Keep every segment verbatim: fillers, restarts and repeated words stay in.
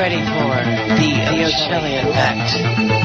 ready for the Ocelli Effect.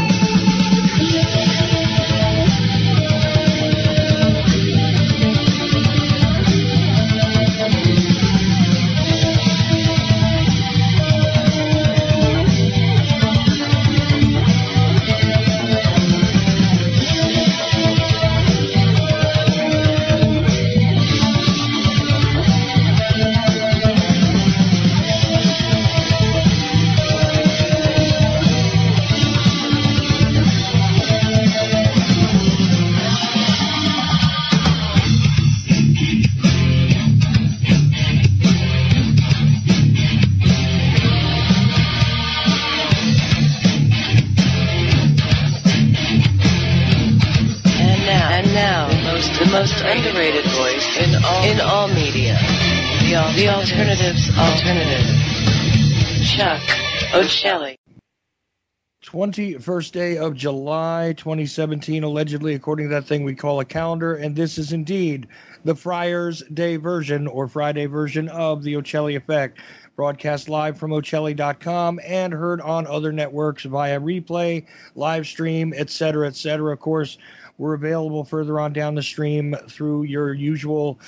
The most underrated voice in all, in all media. The, al- the Alternative's Alternative. Chuck Ocelli. twenty-first day of July, twenty seventeen, allegedly, according to that thing we call a calendar. And this is indeed the Friars Day version or Friday version of the Ocelli Effect. Broadcast live from Ocelli dot com and heard on other networks via replay, live stream, et cetera, et cetera. Of course, we're available further on down the stream through your usual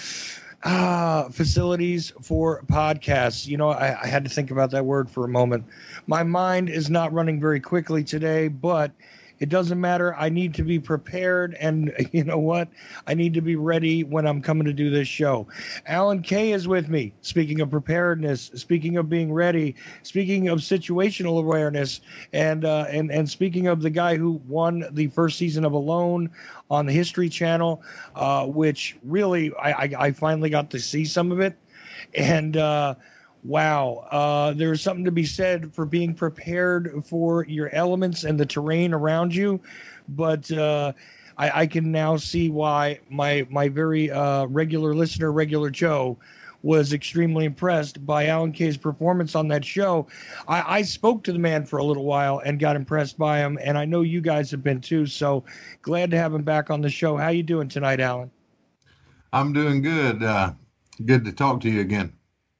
uh, facilities for podcasts. You know, I, I had to think about that word for a moment. My mind is not running very quickly today, but it doesn't matter. I need to be prepared, and you know what? I need to be ready when I'm coming to do this show. Alan Kay is with me. Speaking of preparedness, speaking of being ready, speaking of situational awareness, and uh, and and speaking of the guy who won the first season of Alone on the History Channel, uh, which really I, I I finally got to see some of it, and. Uh, Wow, uh, there's something to be said for being prepared for your elements and the terrain around you, but uh, I, I can now see why my my very uh, regular listener, Regular Joe, was extremely impressed by Alan Kay's performance on that show. I, I spoke to the man for a little while and got impressed by him, and I know you guys have been too, so glad to have him back on the show. How you doing tonight, Alan? I'm doing good. Uh, good to talk to you again.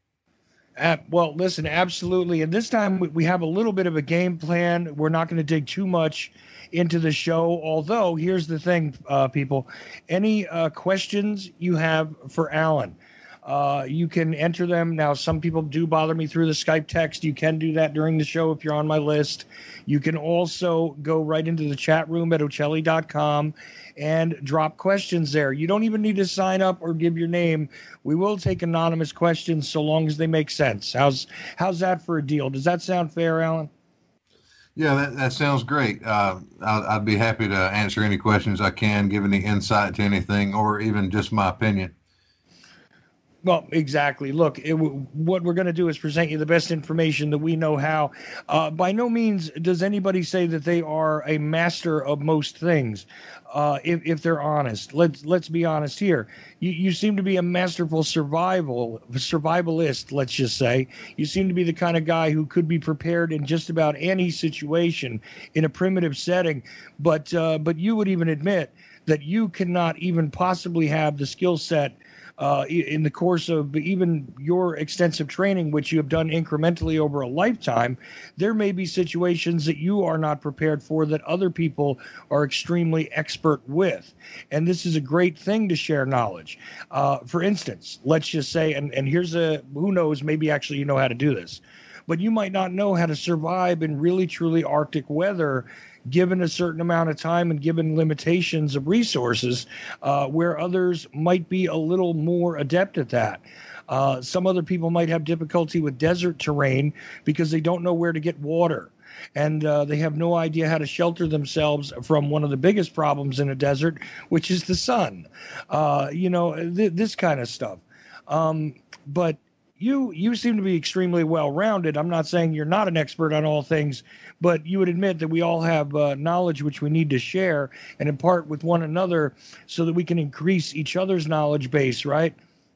Uh, well, listen, absolutely. And this time we, we have a little bit of a game plan. We're not going to dig too much into the show. Although, here's the thing, uh, people. Any uh, questions you have for Alan, uh, you can enter them. Now, some people do bother me through the Skype text. You can do that during the show if you're on my list. You can also go right into the chat room at Ocelli dot com and drop questions there. You don't even need to sign up or give your name. We will take anonymous questions so long as they make sense. How's how's that for a deal? Does that sound fair, Alan? Yeah, that, that sounds great. Uh, I'd, I'd be happy to answer any questions I can, give any insight to anything, or even just my opinion. Well, exactly. Look, it, what we're going to do is present you the best information that we know how. Uh, by no means does anybody say that they are a master of most things. Uh, if, if they're honest, let's let's be honest here. You you seem to be a masterful survival survivalist. Let's just say you seem to be the kind of guy who could be prepared in just about any situation in a primitive setting. But uh, but you would even admit that you cannot even possibly have the skill set. Uh, in the course of even your extensive training, which you have done incrementally over a lifetime, there may be situations that you are not prepared for that other people are extremely expert with. And this is a great thing to share knowledge. Uh, for instance, let's just say, and, and here's a, who knows, maybe actually you know how to do this, but you might not know how to survive in really, truly Arctic weather given a certain amount of time and given limitations of resources, uh, where others might be a little more adept at that. Uh, some other people might have difficulty with desert terrain because they don't know where to get water. And uh, they have no idea how to shelter themselves from one of the biggest problems in a desert, which is the sun. Uh, you know, th- this kind of stuff. Um, but You you seem to be extremely well-rounded. I'm not saying you're not an expert on all things, but you would admit that we all have uh, knowledge which we need to share and impart with one another so that we can increase each other's knowledge base, right?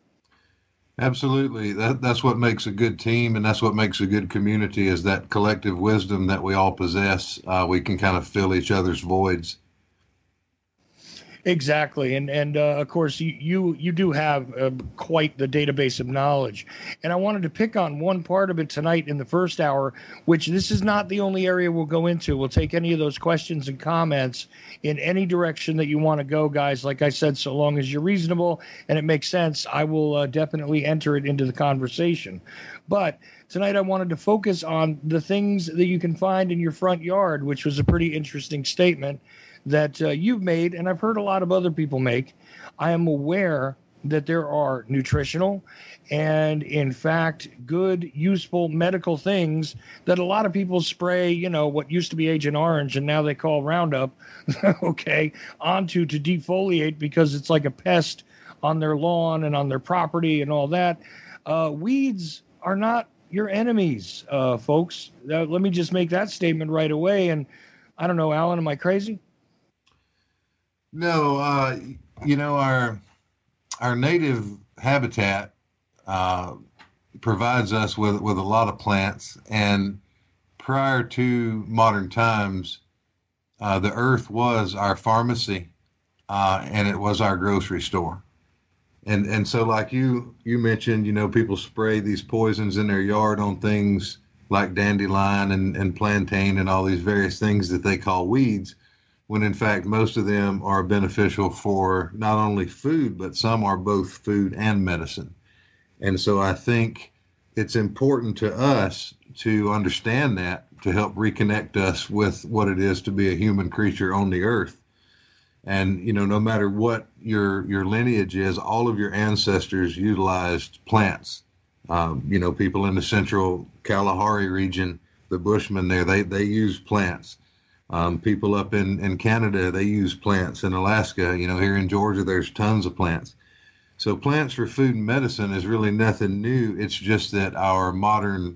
Absolutely. That that's what makes a good team, and that's what makes a good community, is that collective wisdom that we all possess. Uh, we can kind of fill each other's voids. Exactly, and and uh, of course you you, you do have uh, quite the database of knowledge, and I wanted to pick on one part of it tonight in the first hour, which this is not the only area we'll go into. We'll take any of those questions and comments in any direction that you want to go, guys. Like I said, so long as you're reasonable and it makes sense, I will uh, definitely enter it into the conversation. But tonight I wanted to focus on the things that you can find in your front yard, which was a pretty interesting statement that uh, you've made, and I've heard a lot of other people make. I am aware that there are nutritional and, in fact, good, useful medical things that a lot of people spray, you know, what used to be Agent Orange and now they call Roundup, okay, onto to defoliate because it's like a pest on their lawn and on their property and all that. Uh, weeds are not your enemies, uh, folks. Uh, let me just make that statement right away. And I don't know, Alan, am I crazy? No, uh, you know, our our native habitat uh, provides us with, with a lot of plants. And prior to modern times, uh, the earth was our pharmacy uh, and it was our grocery store. And and so like you, you mentioned, you know, people spray these poisons in their yard on things like dandelion and, and plantain and all these various things that they call weeds, when in fact most of them are beneficial for not only food, but some are both food and medicine. And so I think it's important to us to understand that, to help reconnect us with what it is to be a human creature on the earth. And, you know, no matter what your your lineage is, all of your ancestors utilized plants. Um, you know, people in the central Kalahari region, the Bushmen there, they, they use plants. Um, people up in, in Canada, they use plants. In Alaska, you know, here in Georgia, there's tons of plants. So plants for food and medicine is really nothing new. It's just that our modern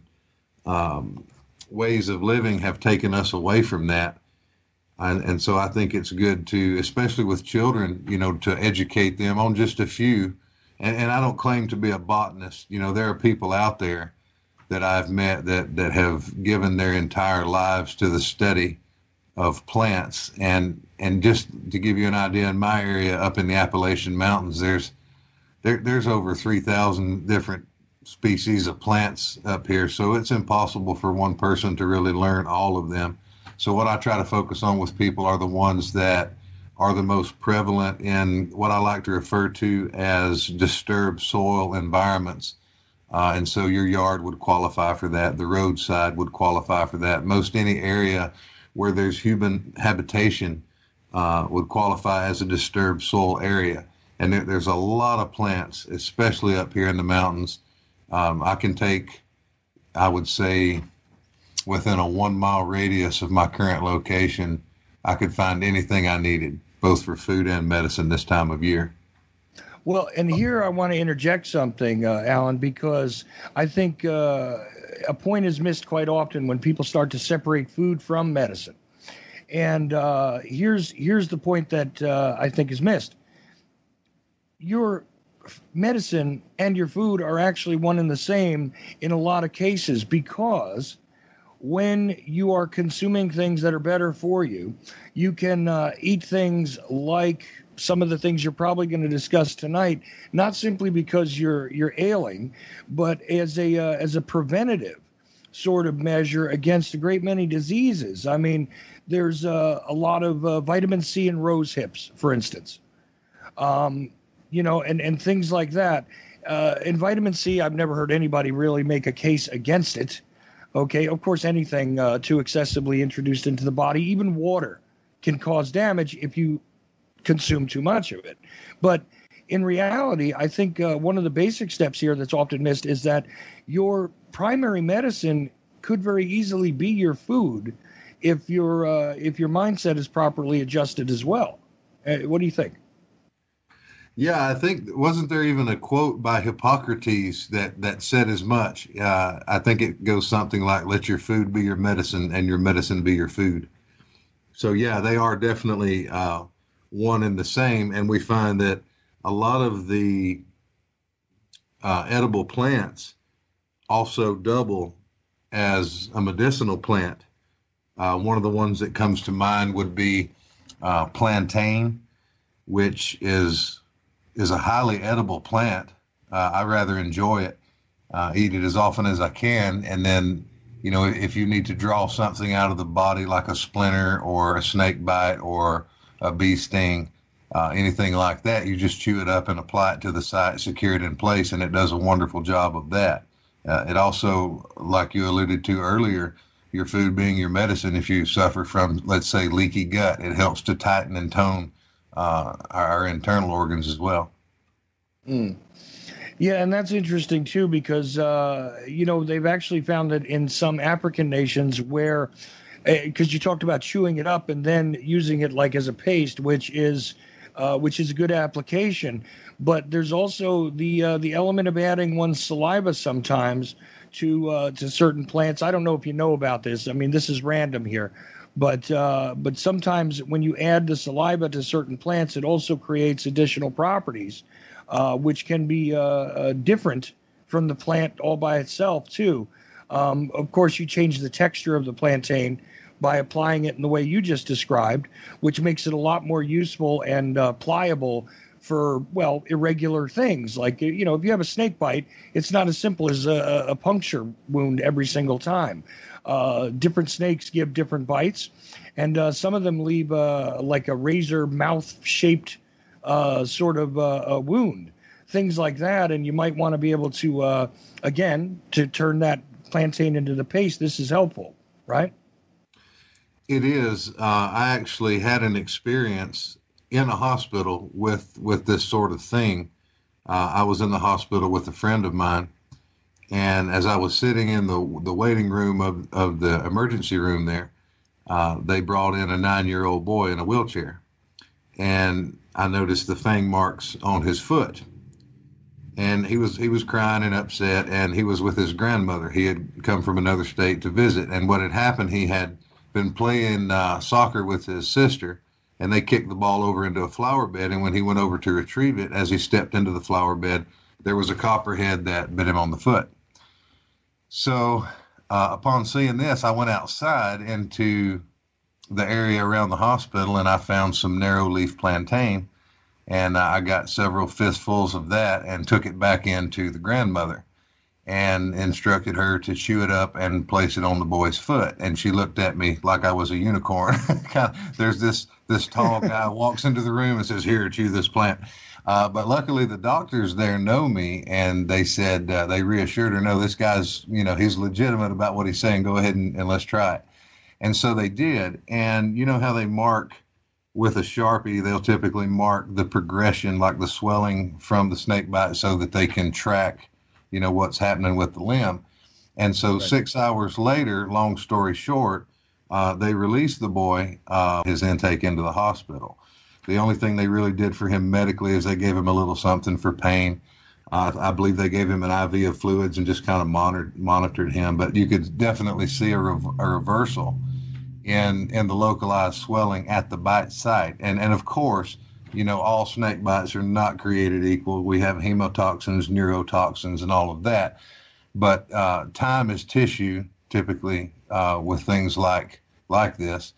um, ways of living have taken us away from that. And, and so I think it's good to, especially with children, you know, to educate them on just a few. And, and I don't claim to be a botanist. You know, there are people out there that I've met that, that have given their entire lives to the study of plants. And and just to give you an idea, in my area up in the Appalachian Mountains, there's there, there's over three thousand different species of plants up here. So it's impossible for one person to really learn all of them. So what I try to focus on with people are the ones that are the most prevalent in what I like to refer to as disturbed soil environments. Uh, and so your yard would qualify for that. The roadside would qualify for that. Most any area where there's human habitation uh, would qualify as a disturbed soil area. And there, there's a lot of plants, especially up here in the mountains. Um, I can take, I would say, within a one mile radius of my current location, I could find anything I needed, both for food and medicine this time of year. Well, and here I want to interject something, uh, Alan, because I think uh, a point is missed quite often when people start to separate food from medicine. And uh, here's here's the point that uh, I think is missed. Your medicine and your food are actually one and the same in a lot of cases, because when you are consuming things that are better for you, you can uh, eat things like some of the things you're probably going to discuss tonight, not simply because you're you're ailing, but as a uh, as a preventative sort of measure against a great many diseases. I mean, there's uh, a lot of uh, vitamin C in rose hips, for instance, um, you know, and, and things like that. Uh, in vitamin C, I've never heard anybody really make a case against it. Okay, of course, anything uh, too excessively introduced into the body, even water, can cause damage if you consume too much of it. But in reality, I think uh, one of the basic steps here that's often missed is that your primary medicine could very easily be your food if your uh, if your mindset is properly adjusted as well. Uh, what do you think? Yeah, I think, wasn't there even a quote by Hippocrates that, that said as much? Uh, I think it goes something like, let your food be your medicine and your medicine be your food. So yeah, they are definitely uh, one and the same. And we find that a lot of the uh, edible plants also double as a medicinal plant. Uh, one of the ones that comes to mind would be uh, plantain. which is is a highly edible plant. Uh, I rather enjoy it, uh, eat it as often as I can, and then, you know, if you need to draw something out of the body like a splinter or a snake bite or a bee sting, uh, anything like that, you just chew it up and apply it to the site, secure it in place, and it does a wonderful job of that. Uh, it also, like you alluded to earlier, your food being your medicine, if you suffer from, let's say, leaky gut, it helps to tighten and tone uh, our internal organs as well. Mm. Yeah, and that's interesting, too, because, uh, you know, they've actually found that in some African nations where, because you talked about chewing it up and then using it like as a paste, which is uh, which is a good application. But there's also the uh, the element of adding one's saliva sometimes to uh, to certain plants. I don't know if you know about this. I mean, this is random here. But uh, but sometimes when you add the saliva to certain plants, it also creates additional properties, uh, which can be uh, uh, different from the plant all by itself, too. Um, of course, you change the texture of the plantain by applying it in the way you just described, which makes it a lot more useful and uh, pliable for, well, irregular things. Like, you know, if you have a snake bite, it's not as simple as a, a puncture wound every single time. Uh, different snakes give different bites, and uh, some of them leave uh, like a razor mouth-shaped uh, sort of uh, a wound, things like that. And you might want to be able to, uh, again, to turn that plantain into the paste. This is helpful, right? It is. Uh, I actually had an experience in a hospital with, with this sort of thing. Uh, I was in the hospital with a friend of mine, and as I was sitting in the the waiting room of, of the emergency room there, uh, they brought in a nine-year-old boy in a wheelchair, and I noticed the fang marks on his foot. And he was he was crying and upset, and he was with his grandmother. He had come from another state to visit, and what had happened, he had been playing uh, soccer with his sister, and they kicked the ball over into a flower bed, and when he went over to retrieve it, as he stepped into the flower bed, there was a copperhead that bit him on the foot. So uh, upon seeing this, I went outside into the area around the hospital, and I found some narrow leaf plantain, and I got several fistfuls of that and took it back into the grandmother and instructed her to chew it up and place it on the boy's foot. And she looked at me like I was a unicorn. There's this this tall guy walks into the room and says, "Here, chew this plant." Uh, but luckily the doctors there know me, and they said, uh, they reassured her, no, this guy's, you know, he's legitimate about what he's saying. Go ahead and, and let's try it. And so they did. And you know how they mark with a Sharpie, they'll typically mark the progression, like the swelling from the snake bite, so that they can track, you know, what's happening with the limb. And so right. Six hours later, long story short, uh, they released the boy, uh, his intake into the hospital. The only thing they really did for him medically is they gave him a little something for pain. Uh, I believe they gave him an I V of fluids and just kind of monitored, monitored him. But you could definitely see a, rev- a reversal in in the localized swelling at the bite site. And, and of course, you know, all snake bites are not created equal. We have hemotoxins, neurotoxins, and all of that. But uh, time is tissue, typically, uh, with things like like this.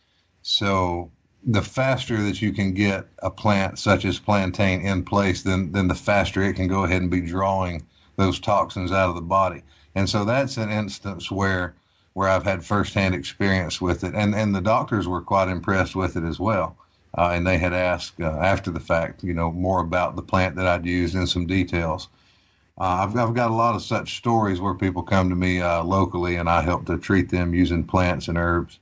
So the faster that you can get a plant such as plantain in place, then then the faster it can go ahead and be drawing those toxins out of the body. And so that's an instance where where I've had firsthand experience with it. And, and the doctors were quite impressed with it as well. Uh, and they had asked uh, after the fact, you know, more about the plant that I'd used and some details. Uh, I've, I've got a lot of such stories where people come to me uh, locally, and I help to treat them using plants and herbs.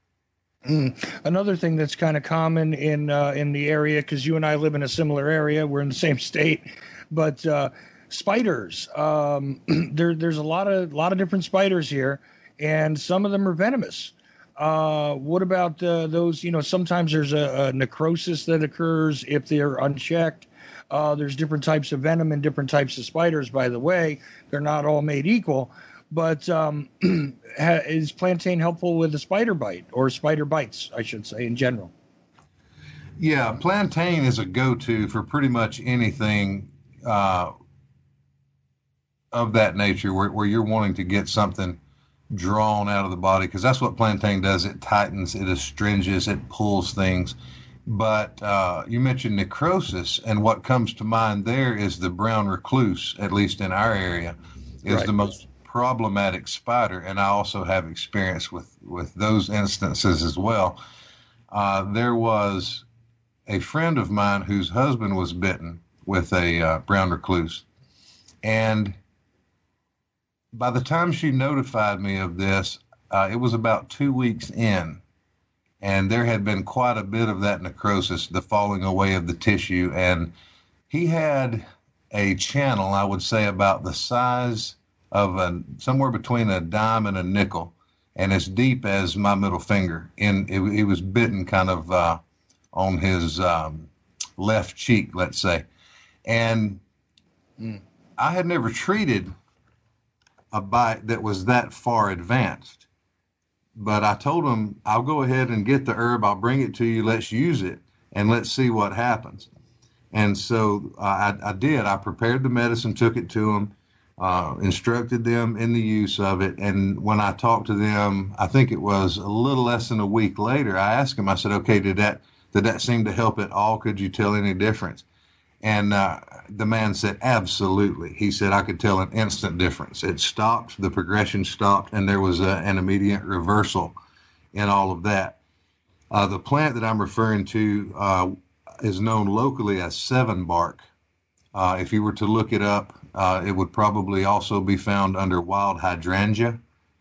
Mm. Another thing that's kind of common in uh, in the area, because you and I live in a similar area, we're in the same state, but uh, spiders. Um, there, there's a lot of lot of different spiders here, and some of them are venomous. Uh, what about uh, those? You know, sometimes there's a, a necrosis that occurs if they're unchecked. Uh, there's different types of venom and different types of spiders, by the way. They're not all made equal. But um, is plantain helpful with a spider bite, or spider bites, I should say, in general? Yeah, plantain is a go-to for pretty much anything uh, of that nature where, where you're wanting to get something drawn out of the body, because that's what plantain does. It tightens, it astringes, it pulls things. But uh, you mentioned necrosis, and what comes to mind there is the brown recluse, at least in our area, is Right. the most problematic spider. And I also have experience with, with those instances as well. Uh, there was a friend of mine whose husband was bitten with a uh, brown recluse. And by the time she notified me of this, uh, it was about two weeks in. And there had been quite a bit of that necrosis, the falling away of the tissue. And he had a channel, I would say, about the size of a, somewhere between a dime and a nickel, and as deep as my middle finger. And it, he was bitten kind of uh, on his um, left cheek, let's say. And Mm. I had never treated a bite that was that far advanced. But I told him, I'll go ahead and get the herb. I'll bring it to you. Let's use it, and let's see what happens. And so uh, I, I did. I prepared the medicine, took it to them, uh, instructed them in the use of it. And when I talked to them, I think it was a little less than a week later, I asked him, I said, okay, did that, did that seem to help at all? Could you tell any difference? And uh, the man said, absolutely. He said, I could tell an instant difference. It stopped, the progression stopped, and there was a, an immediate reversal in all of that. Uh, the plant that I'm referring to uh, is known locally as seven bark. Uh, if you were to look it up, uh, it would probably also be found under wild hydrangea.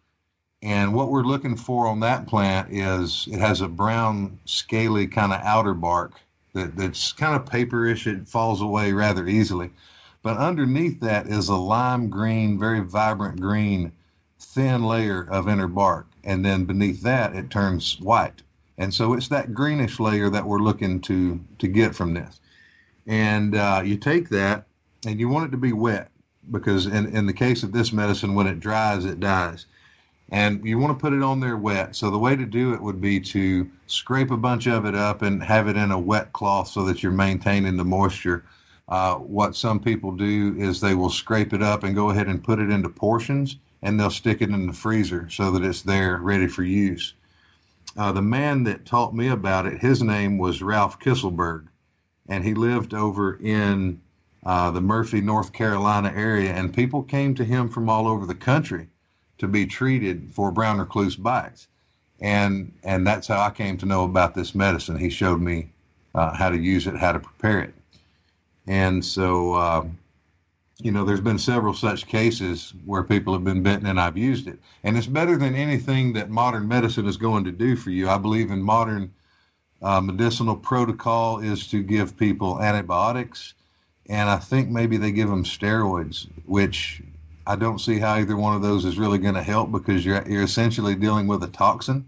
And what we're looking for on that plant is it has a brown, scaly kind of outer bark that, that's kind of paperish. It falls away rather easily. But underneath that is a lime green, very vibrant green, thin layer of inner bark. And then beneath that, it turns white. And so it's that greenish layer that we're looking to, to get from this. And uh, you take that, and you want it to be wet, because in, in the case of this medicine, when it dries, it dies. And you want to put it on there wet. So the way to do it would be to scrape a bunch of it up and have it in a wet cloth so that you're maintaining the moisture. Uh, what some people do is they will scrape it up and go ahead and put it into portions, and they'll stick it in the freezer so that it's there ready for use. Uh, the man that taught me about it, his name was Ralph Kisselberg, and he lived over in uh, the Murphy, North Carolina area, and people came to him from all over the country to be treated for brown recluse bites. And and that's how I came to know about this medicine. He showed me uh, how to use it, how to prepare it. And so, uh, you know, there's been several such cases where people have been bitten and I've used it. And it's better than anything that modern medicine is going to do for you. I believe in modern uh, medicinal protocol is to give people antibiotics. And I think maybe they give them steroids, which I don't see how either one of those is really going to help, because you're you're essentially dealing with a toxin.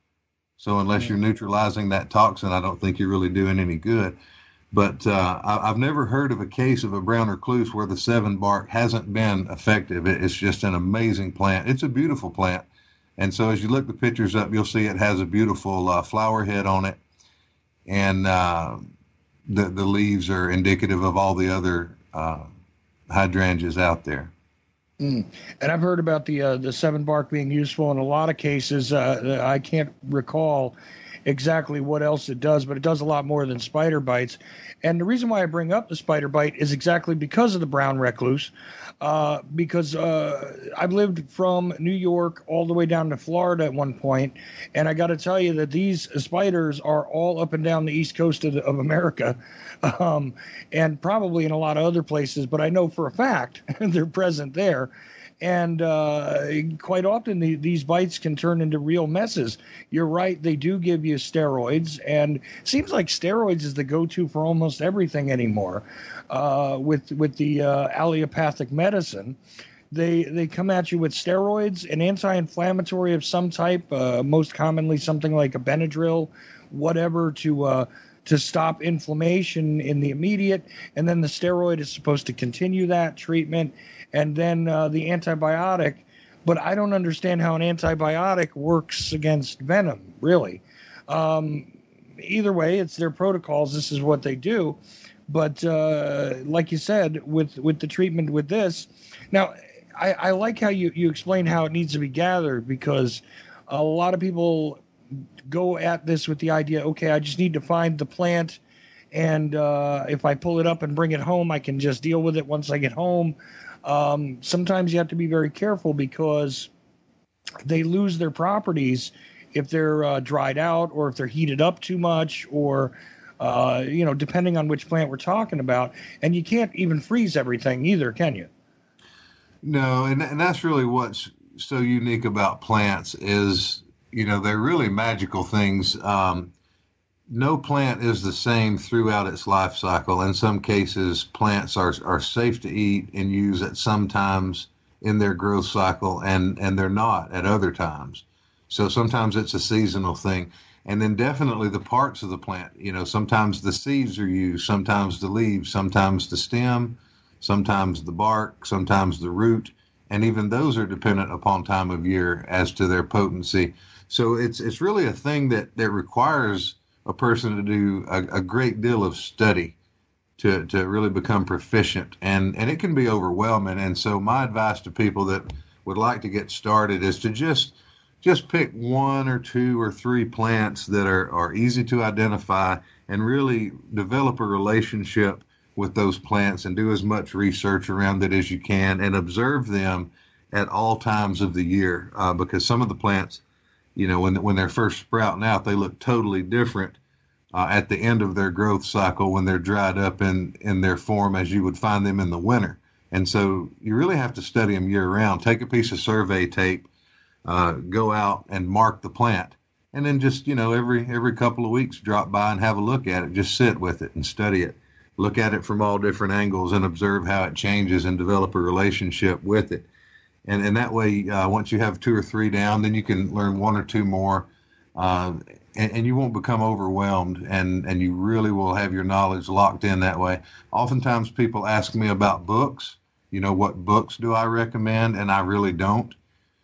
So unless you're neutralizing that toxin, I don't think you're really doing any good. But uh, I, I've never heard of a case of a brown recluse where the seven bark hasn't been effective. It, it's just an amazing plant. It's a beautiful plant. And so as you look the pictures up, you'll see it has a beautiful uh, flower head on it. And uh, the, the leaves are indicative of all the other uh, hydrangeas out there. Mm. And I've heard about the uh, the seven bark being useful in a lot of cases. Uh, I can't recall exactly what else it does, but it does a lot more than spider bites. And the reason why I bring up the spider bite is exactly because of the brown recluse, uh, because uh, I've lived from New York all the way down to Florida at one point, and I got to tell you that these spiders are all up and down the east coast of, the, of America, um, and probably in a lot of other places, but I know for a fact they're present there. And uh, quite often the, these bites can turn into real messes. You're right, they do give you steroids, and it seems like steroids is the go-to for almost everything anymore. Uh, with with the uh, allopathic medicine, they they come at you with steroids, an anti-inflammatory of some type, uh, most commonly something like a Benadryl, whatever, to uh, to stop inflammation in the immediate, and then the steroid is supposed to continue that treatment. And then uh, the antibiotic, but I don't understand how an antibiotic works against venom, really. Um, either way, it's their protocols. This is what they do. But uh, like you said, with, with the treatment with this, now I, I like how you, you explain how it needs to be gathered, because a lot of people go at this with the idea, okay, I just need to find the plant, and uh, if I pull it up and bring it home, I can just deal with it once I get home. Um, sometimes you have to be very careful because they lose their properties if they're uh, dried out or if they're heated up too much, or uh, you know, depending on which plant we're talking about. And you can't even freeze everything either, can you? No, and and that's really what's so unique about plants is, you know, they're really magical things. Um, no plant is the same throughout its life cycle. In some cases, plants are are safe to eat and use at some times in their growth cycle, and and they're not at other times. So sometimes it's a seasonal thing. And then definitely the parts of the plant, you know, sometimes the seeds are used, sometimes the leaves, sometimes the stem, sometimes the bark, sometimes the root, and even those are dependent upon time of year as to their potency. So it's it's really a thing that, that requires a person to do a, a great deal of study to, to really become proficient, and, and it can be overwhelming. And so my advice to people that would like to get started is to just just pick one or two or three plants that are, are easy to identify and really develop a relationship with those plants and do as much research around it as you can and observe them at all times of the year, uh, because some of the plants, you know, when when they're first sprouting out, they look totally different uh, at the end of their growth cycle when they're dried up in, in their form as you would find them in the winter. And so you really have to study them year round. Take a piece of survey tape, uh, go out and mark the plant, and then just, you know, every every couple of weeks drop by and have a look at it. Just sit with it and study it. Look at it from all different angles and observe how it changes and develop a relationship with it. And and that way, uh, once you have two or three down, then you can learn one or two more, uh, and, and you won't become overwhelmed, and, and you really will have your knowledge locked in that way. Oftentimes people ask me about books, you know, what books do I recommend? And I really don't.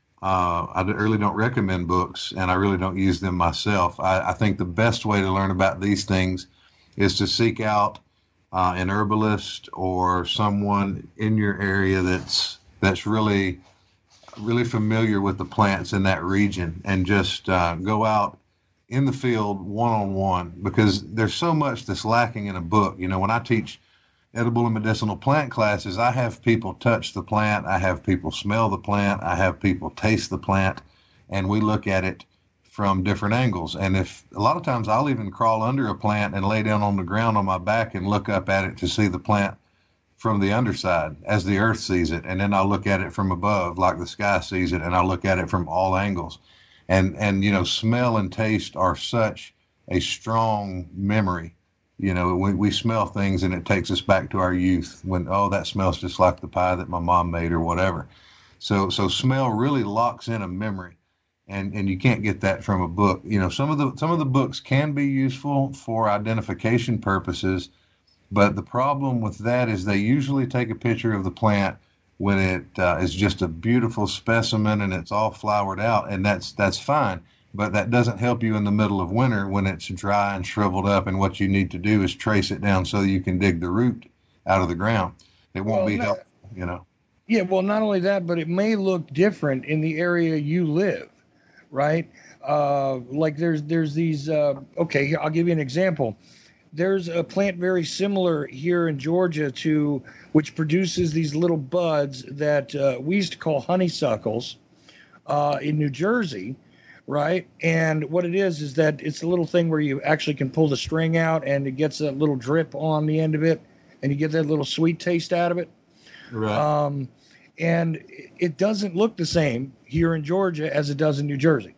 Uh, I really don't recommend books, and I really don't use them myself. I, I think the best way to learn about these things is to seek out uh, an herbalist or someone in your area that's that's really really familiar with the plants in that region, and just uh, go out in the field one-on-one, because there's so much that's lacking in a book. You know, when I teach edible and medicinal plant classes, I have people touch the plant, I have people smell the plant, I have people taste the plant, and we look at it from different angles. And if a lot of times I'll even crawl under a plant and lay down on the ground on my back and look up at it to see the plant from the underside as the earth sees it, and then I'll look at it from above like the sky sees it, and I'll look at it from all angles. And and you know, smell and taste are such a strong memory. You know, we, we smell things and it takes us back to our youth when, oh, that smells just like the pie that my mom made or whatever. So so smell really locks in a memory, and, and you can't get that from a book. You know, some of the some of the books can be useful for identification purposes, but the problem with that is they usually take a picture of the plant when it uh, is just a beautiful specimen and it's all flowered out, and that's that's fine. But that doesn't help you in the middle of winter when it's dry and shriveled up, and what you need to do is trace it down so you can dig the root out of the ground. It won't well, be no, helpful, you know. Yeah, well, not only that, but it may look different in the area you live, right? Uh, like there's there's these, uh, okay, I'll give you an example. There's a plant very similar here in Georgia to, which produces these little buds that uh, we used to call honeysuckles uh, in New Jersey. Right. And what it is, is that it's a little thing where you actually can pull the string out and it gets a little drip on the end of it, and you get that little sweet taste out of it. Right. Um, and it doesn't look the same here in Georgia as it does in New Jersey.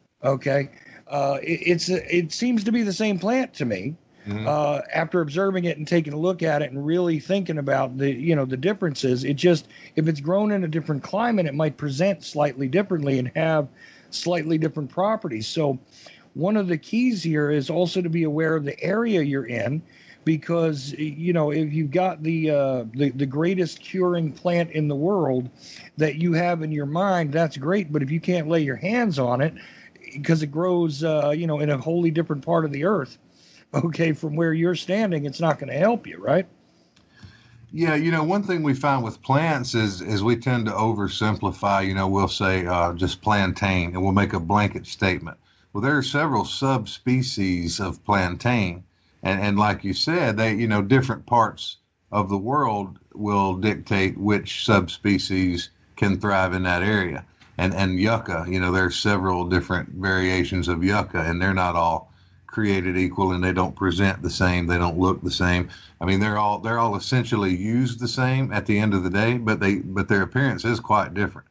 OK, uh, it, it's a, it seems to be the same plant to me. Mm-hmm. Uh, after observing it and taking a look at it and really thinking about the, you know, the differences, it just, if it's grown in a different climate, it might present slightly differently and have slightly different properties. So one of the keys here is also to be aware of the area you're in, because, you know, if you've got the, uh, the, the greatest curing plant in the world that you have in your mind, that's great. But if you can't lay your hands on it because it grows, uh, you know, in a wholly different part of the earth, okay, from where you're standing, it's not going to help you, right? Yeah, you know, one thing we find with plants is is we tend to oversimplify. You know, we'll say uh, just plantain, and we'll make a blanket statement. Well, there are several subspecies of plantain, and, and like you said, they, you know, different parts of the world will dictate which subspecies can thrive in that area. And and yucca, you know, there are several different variations of yucca, and they're not all created equal, and they don't present the same, they don't look the same. I mean, they're all they're all essentially used the same at the end of the day, but they but their appearance is quite different.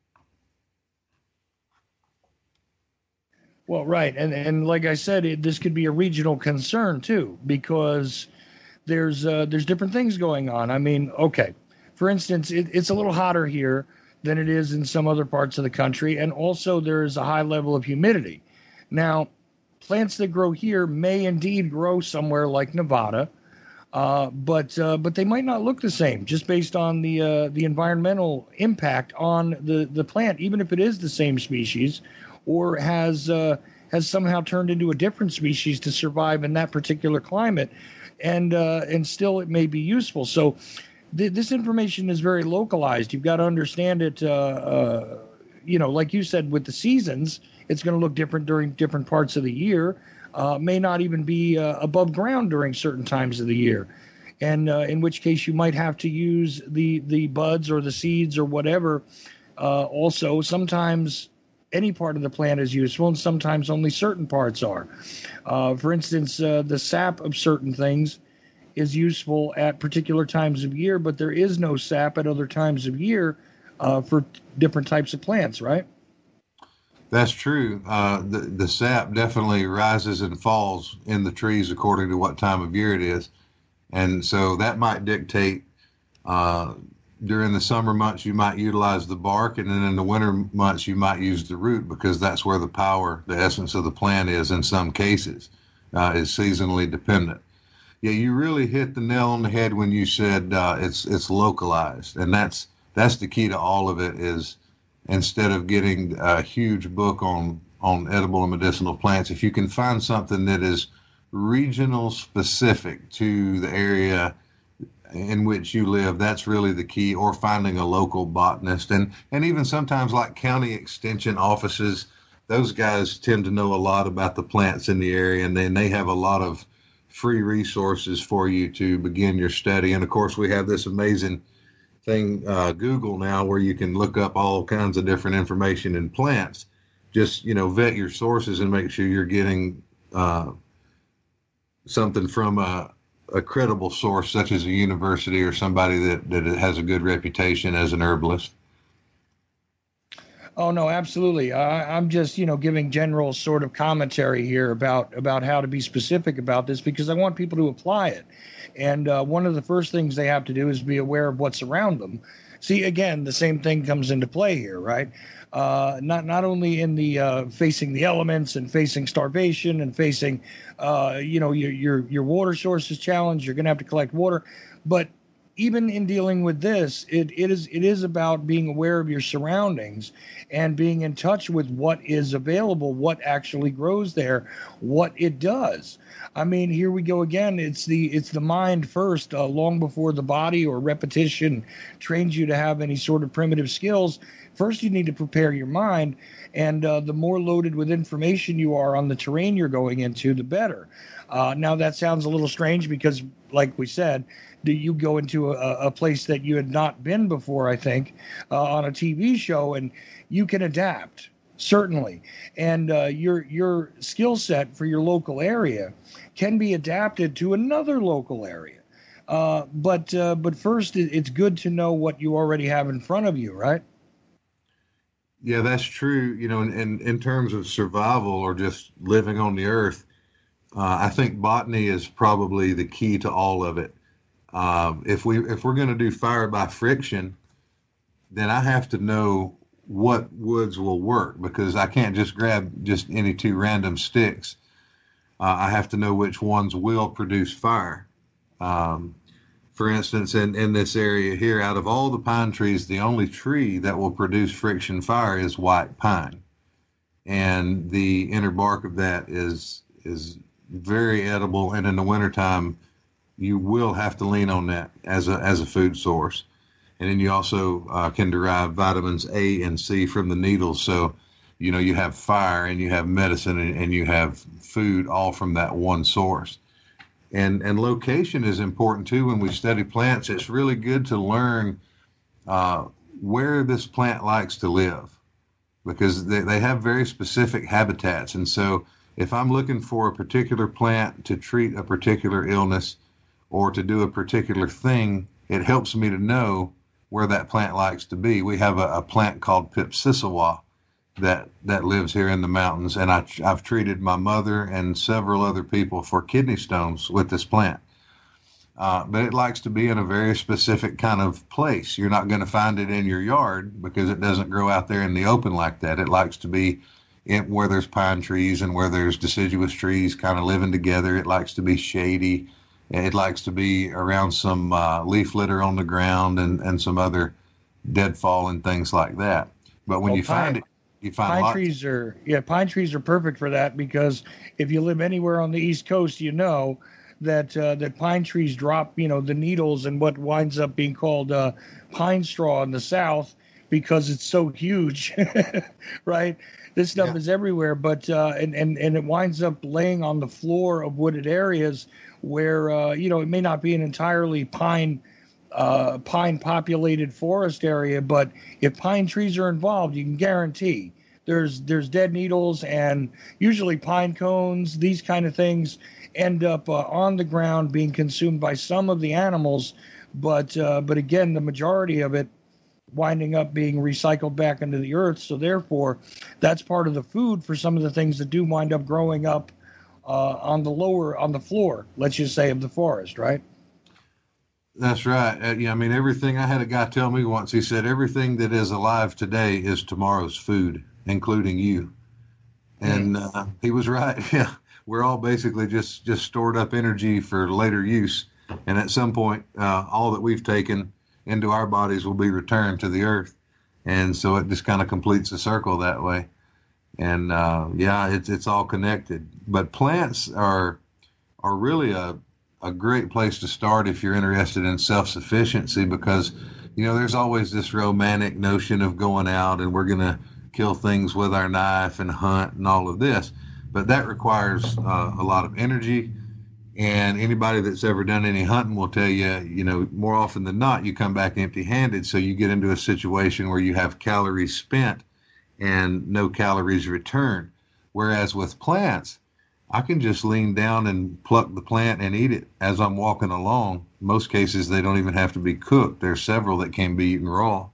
Well, right, and and like I said, it, this could be a regional concern too, because there's uh, there's different things going on. I mean, okay, for instance, it, it's a little hotter here than it is in some other parts of the country, and also there is a high level of humidity. Now, plants that grow here may indeed grow somewhere like Nevada, uh, but uh, but they might not look the same just based on the uh, the environmental impact on the, the plant, even if it is the same species, or has uh, has somehow turned into a different species to survive in that particular climate, and uh, and still it may be useful. So th- this information is very localized. You've got to understand it. Uh, uh, you know, like you said, with the seasons, it's going to look different during different parts of the year. Uh, may not even be uh, above ground during certain times of the year, and uh, in which case you might have to use the the buds or the seeds or whatever. Uh, also, sometimes any part of the plant is useful, and sometimes only certain parts are. Uh, for instance, uh, the sap of certain things is useful at particular times of year, but there is no sap at other times of year uh, for different types of plants, right? That's true. Uh, the, the sap definitely rises and falls in the trees according to what time of year it is. And so that might dictate uh, during the summer months, you might utilize the bark, and then in the winter months, you might use the root, because that's where the power, the essence of the plant is in some cases, uh, is seasonally dependent. Yeah, you really hit the nail on the head when you said uh, it's it's localized, and that's that's the key to all of it. Is instead of getting a huge book on on edible and medicinal plants, if you can find something that is regional specific to the area in which you live, that's really the key. Or finding a local botanist, and and even sometimes like county extension offices, those guys tend to know a lot about the plants in the area, and then they have a lot of free resources for you to begin your study. And of course, we have this amazing thing, uh, Google now, where you can look up all kinds of different information in plants. Just, you know, vet your sources and make sure you're getting uh, something from a, a credible source, such as a university or somebody that, that has a good reputation as an herbalist. Oh, no, absolutely. I, I'm just, you know, giving general sort of commentary here about, about how to be specific about this, because I want people to apply it. And uh, one of the first things they have to do is be aware of what's around them. See, again, the same thing comes into play here, right? Uh, not not only in the uh, facing the elements and facing starvation and facing, uh, you know, your your your water sources challenge. You're going to have to collect water, but even in dealing with this, it, it is it is about being aware of your surroundings and being in touch with what is available, what actually grows there, what it does. I mean, here we go again. It's the it's the mind first, uh, long before the body or repetition trains you to have any sort of primitive skills. First, you need to prepare your mind, and uh, the more loaded with information you are on the terrain you're going into, the better. Uh, now, that sounds a little strange because, like we said, do you go into a, a place that you had not been before, I think, uh, on a T V show, and you can adapt, certainly. And uh, your your skill set for your local area can be adapted to another local area. Uh, but uh, but first, it, it's good to know what you already have in front of you, right? Yeah, that's true. You know, in, in, in terms of survival or just living on the earth, uh, I think botany is probably the key to all of it. Uh, if we if we're going to do fire by friction, then I have to know what woods will work, because I can't just grab just any two random sticks. Uh, I have to know which ones will produce fire. Um, for instance, in, in this area here, out of all the pine trees, the only tree that will produce friction fire is white pine. And the inner bark of that is is very edible, and in the wintertime, you will have to lean on that as a as a food source. And then you also uh, can derive vitamins A and C from the needles. So, you know, you have fire and you have medicine and, and you have food all from that one source. And and location is important too when we study plants. It's really good to learn uh, where this plant likes to live, because they, they have very specific habitats. And so if I'm looking for a particular plant to treat a particular illness or to do a particular thing, it helps me to know where that plant likes to be. We have a, a plant called Pipsissewa that that lives here in the mountains, and I, I've treated my mother and several other people for kidney stones with this plant. Uh, but it likes to be in a very specific kind of place. You're not going to find it in your yard because it doesn't grow out there in the open like that. It likes to be in where there's pine trees and where there's deciduous trees kind of living together. It likes to be shady. It likes to be around some uh, leaf litter on the ground and, and some other deadfall and things like that. But when well, you pine, find it, you find pine lots. trees are yeah, pine trees are perfect for that, because if you live anywhere on the East Coast, you know that uh, that pine trees drop, you know, the needles and what winds up being called uh, pine straw in the South because it's so huge, right? This stuff yeah. is everywhere, but uh, and and and it winds up laying on the floor of wooded areas where uh, you know, it may not be an entirely pine uh, pine populated forest area, but if pine trees are involved, you can guarantee there's there's dead needles, and usually pine cones, these kind of things end up uh, on the ground being consumed by some of the animals, but uh, but again, the majority of it winding up being recycled back into the earth. So therefore, that's part of the food for some of the things that do wind up growing up uh, on the lower, on the floor, let's just say, of the forest, right? That's right. Uh, yeah, I mean, everything, I had a guy tell me once, he said, everything that is alive today is tomorrow's food, including you. And uh, he was right. Yeah. We're all basically just, just stored up energy for later use. And at some point, uh, all that we've taken into our bodies will be returned to the earth. And so it just kind of completes the circle that way. And uh, yeah, it's it's all connected. But plants are are really a, a great place to start if you're interested in self-sufficiency, because, you know, there's always this romantic notion of going out and we're going to kill things with our knife and hunt and all of this. But that requires uh, a lot of energy. And anybody that's ever done any hunting will tell you, you know, more often than not, you come back empty-handed. So you get into a situation where you have calories spent and no calories returned. Whereas with plants, I can just lean down and pluck the plant and eat it as I'm walking along. In most cases, they don't even have to be cooked. There's several that can be eaten raw.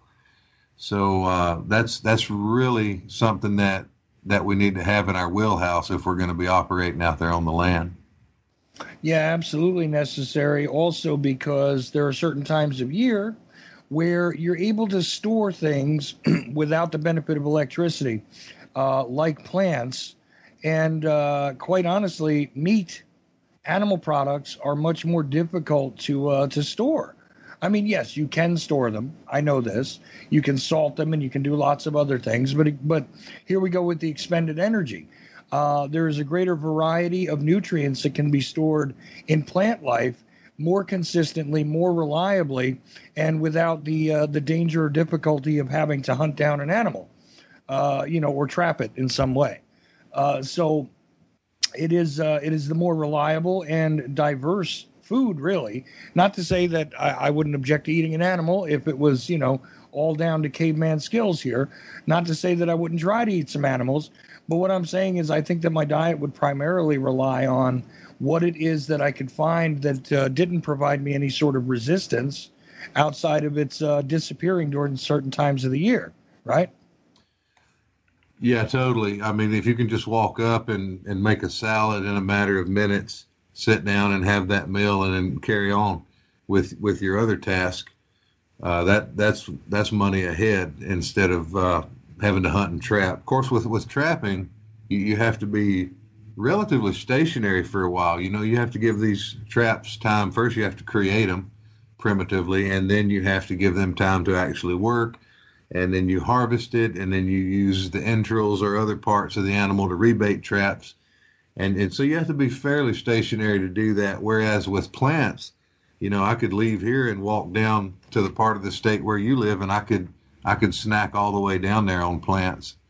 So uh, that's that's really something that, that we need to have in our wheelhouse if we're going to be operating out there on the land. Yeah, absolutely necessary. Also, because there are certain times of year where you're able to store things without the benefit of electricity, uh, like plants. And uh, quite honestly, meat, animal products are much more difficult to uh, to store. I mean, yes, you can store them. I know this. You can salt them and you can do lots of other things. But but here we go with the expended energy. Uh, there is a greater variety of nutrients that can be stored in plant life more consistently, more reliably, and without the uh, the danger or difficulty of having to hunt down an animal, uh, you know, or trap it in some way. Uh, so it is uh, it is the more reliable and diverse food, really. Not to say that I, I wouldn't object to eating an animal if it was, you know, all down to caveman skills here. Not to say that I wouldn't try to eat some animals. But what I'm saying is I think that my diet would primarily rely on what it is that I could find that uh, didn't provide me any sort of resistance outside of its uh, disappearing during certain times of the year, right? Yeah, totally. I mean, if you can just walk up and, and make a salad in a matter of minutes, sit down and have that meal and then carry on with with your other task, uh, that that's that's money ahead instead of uh, having to hunt and trap. Of course, with, with trapping, you, you have to be relatively stationary for a while. You know, you have to give these traps time. First, you have to create them primitively, and then you have to give them time to actually work. And then you harvest it, and then you use the entrails or other parts of the animal to rebait traps. And, and so you have to be fairly stationary to do that. Whereas with plants, you know, I could leave here and walk down to the part of the state where you live, and I could I could snack all the way down there on plants.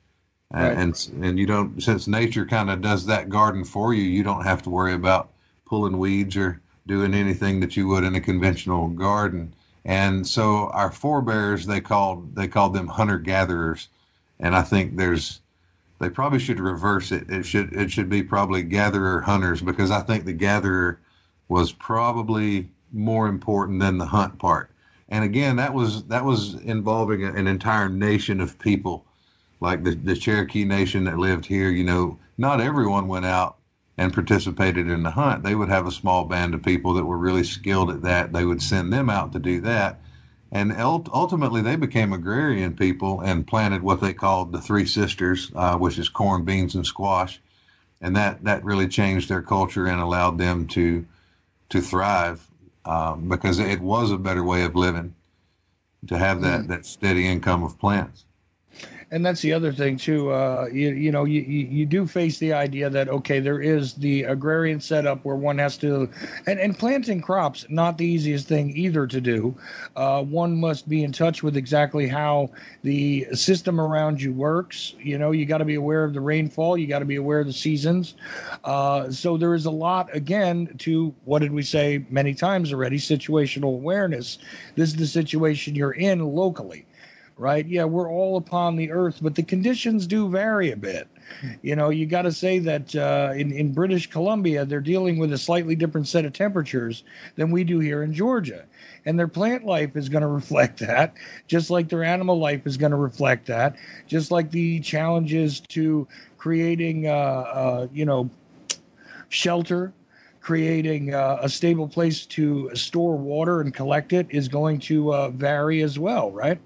And, Right. and and you don't, since nature kind of does that garden for you, you don't have to worry about pulling weeds or doing anything that you would in a conventional garden. And so our forebears, they called they called them hunter gatherers, and I think there's they probably should reverse it. It should it should be probably gatherer hunters, because I think the gatherer was probably more important than the hunt part. And again, that was that was involving an entire nation of people, like the, the Cherokee Nation that lived here. You know, not everyone went out and participated in the hunt. They would have a small band of people that were really skilled at that. They would send them out to do that. And ultimately, they became agrarian people and planted what they called the Three Sisters, uh, which is corn, beans, and squash. And that, that really changed their culture and allowed them to to thrive, um, because it was a better way of living, to have that, Mm. that steady income of plants. And that's the other thing too. Uh, you, you know, you, you you do face the idea that, okay, there is the agrarian setup where one has to, and, and planting crops, not the easiest thing either to do. Uh, one must be in touch with exactly how the system around you works. You know, you got to be aware of the rainfall. You got to be aware of the seasons. Uh, so there is a lot, again, to what did we say many times already? Situational awareness. This is the situation you're in locally. Right? Yeah, we're all upon the earth, but the conditions do vary a bit. You know, you got to say that uh, in, in British Columbia, they're dealing with a slightly different set of temperatures than we do here in Georgia. And their plant life is going to reflect that, just like their animal life is going to reflect that, just like the challenges to creating, uh, uh, you know, shelter, creating uh, a stable place to store water and collect it is going to uh, vary as well, right?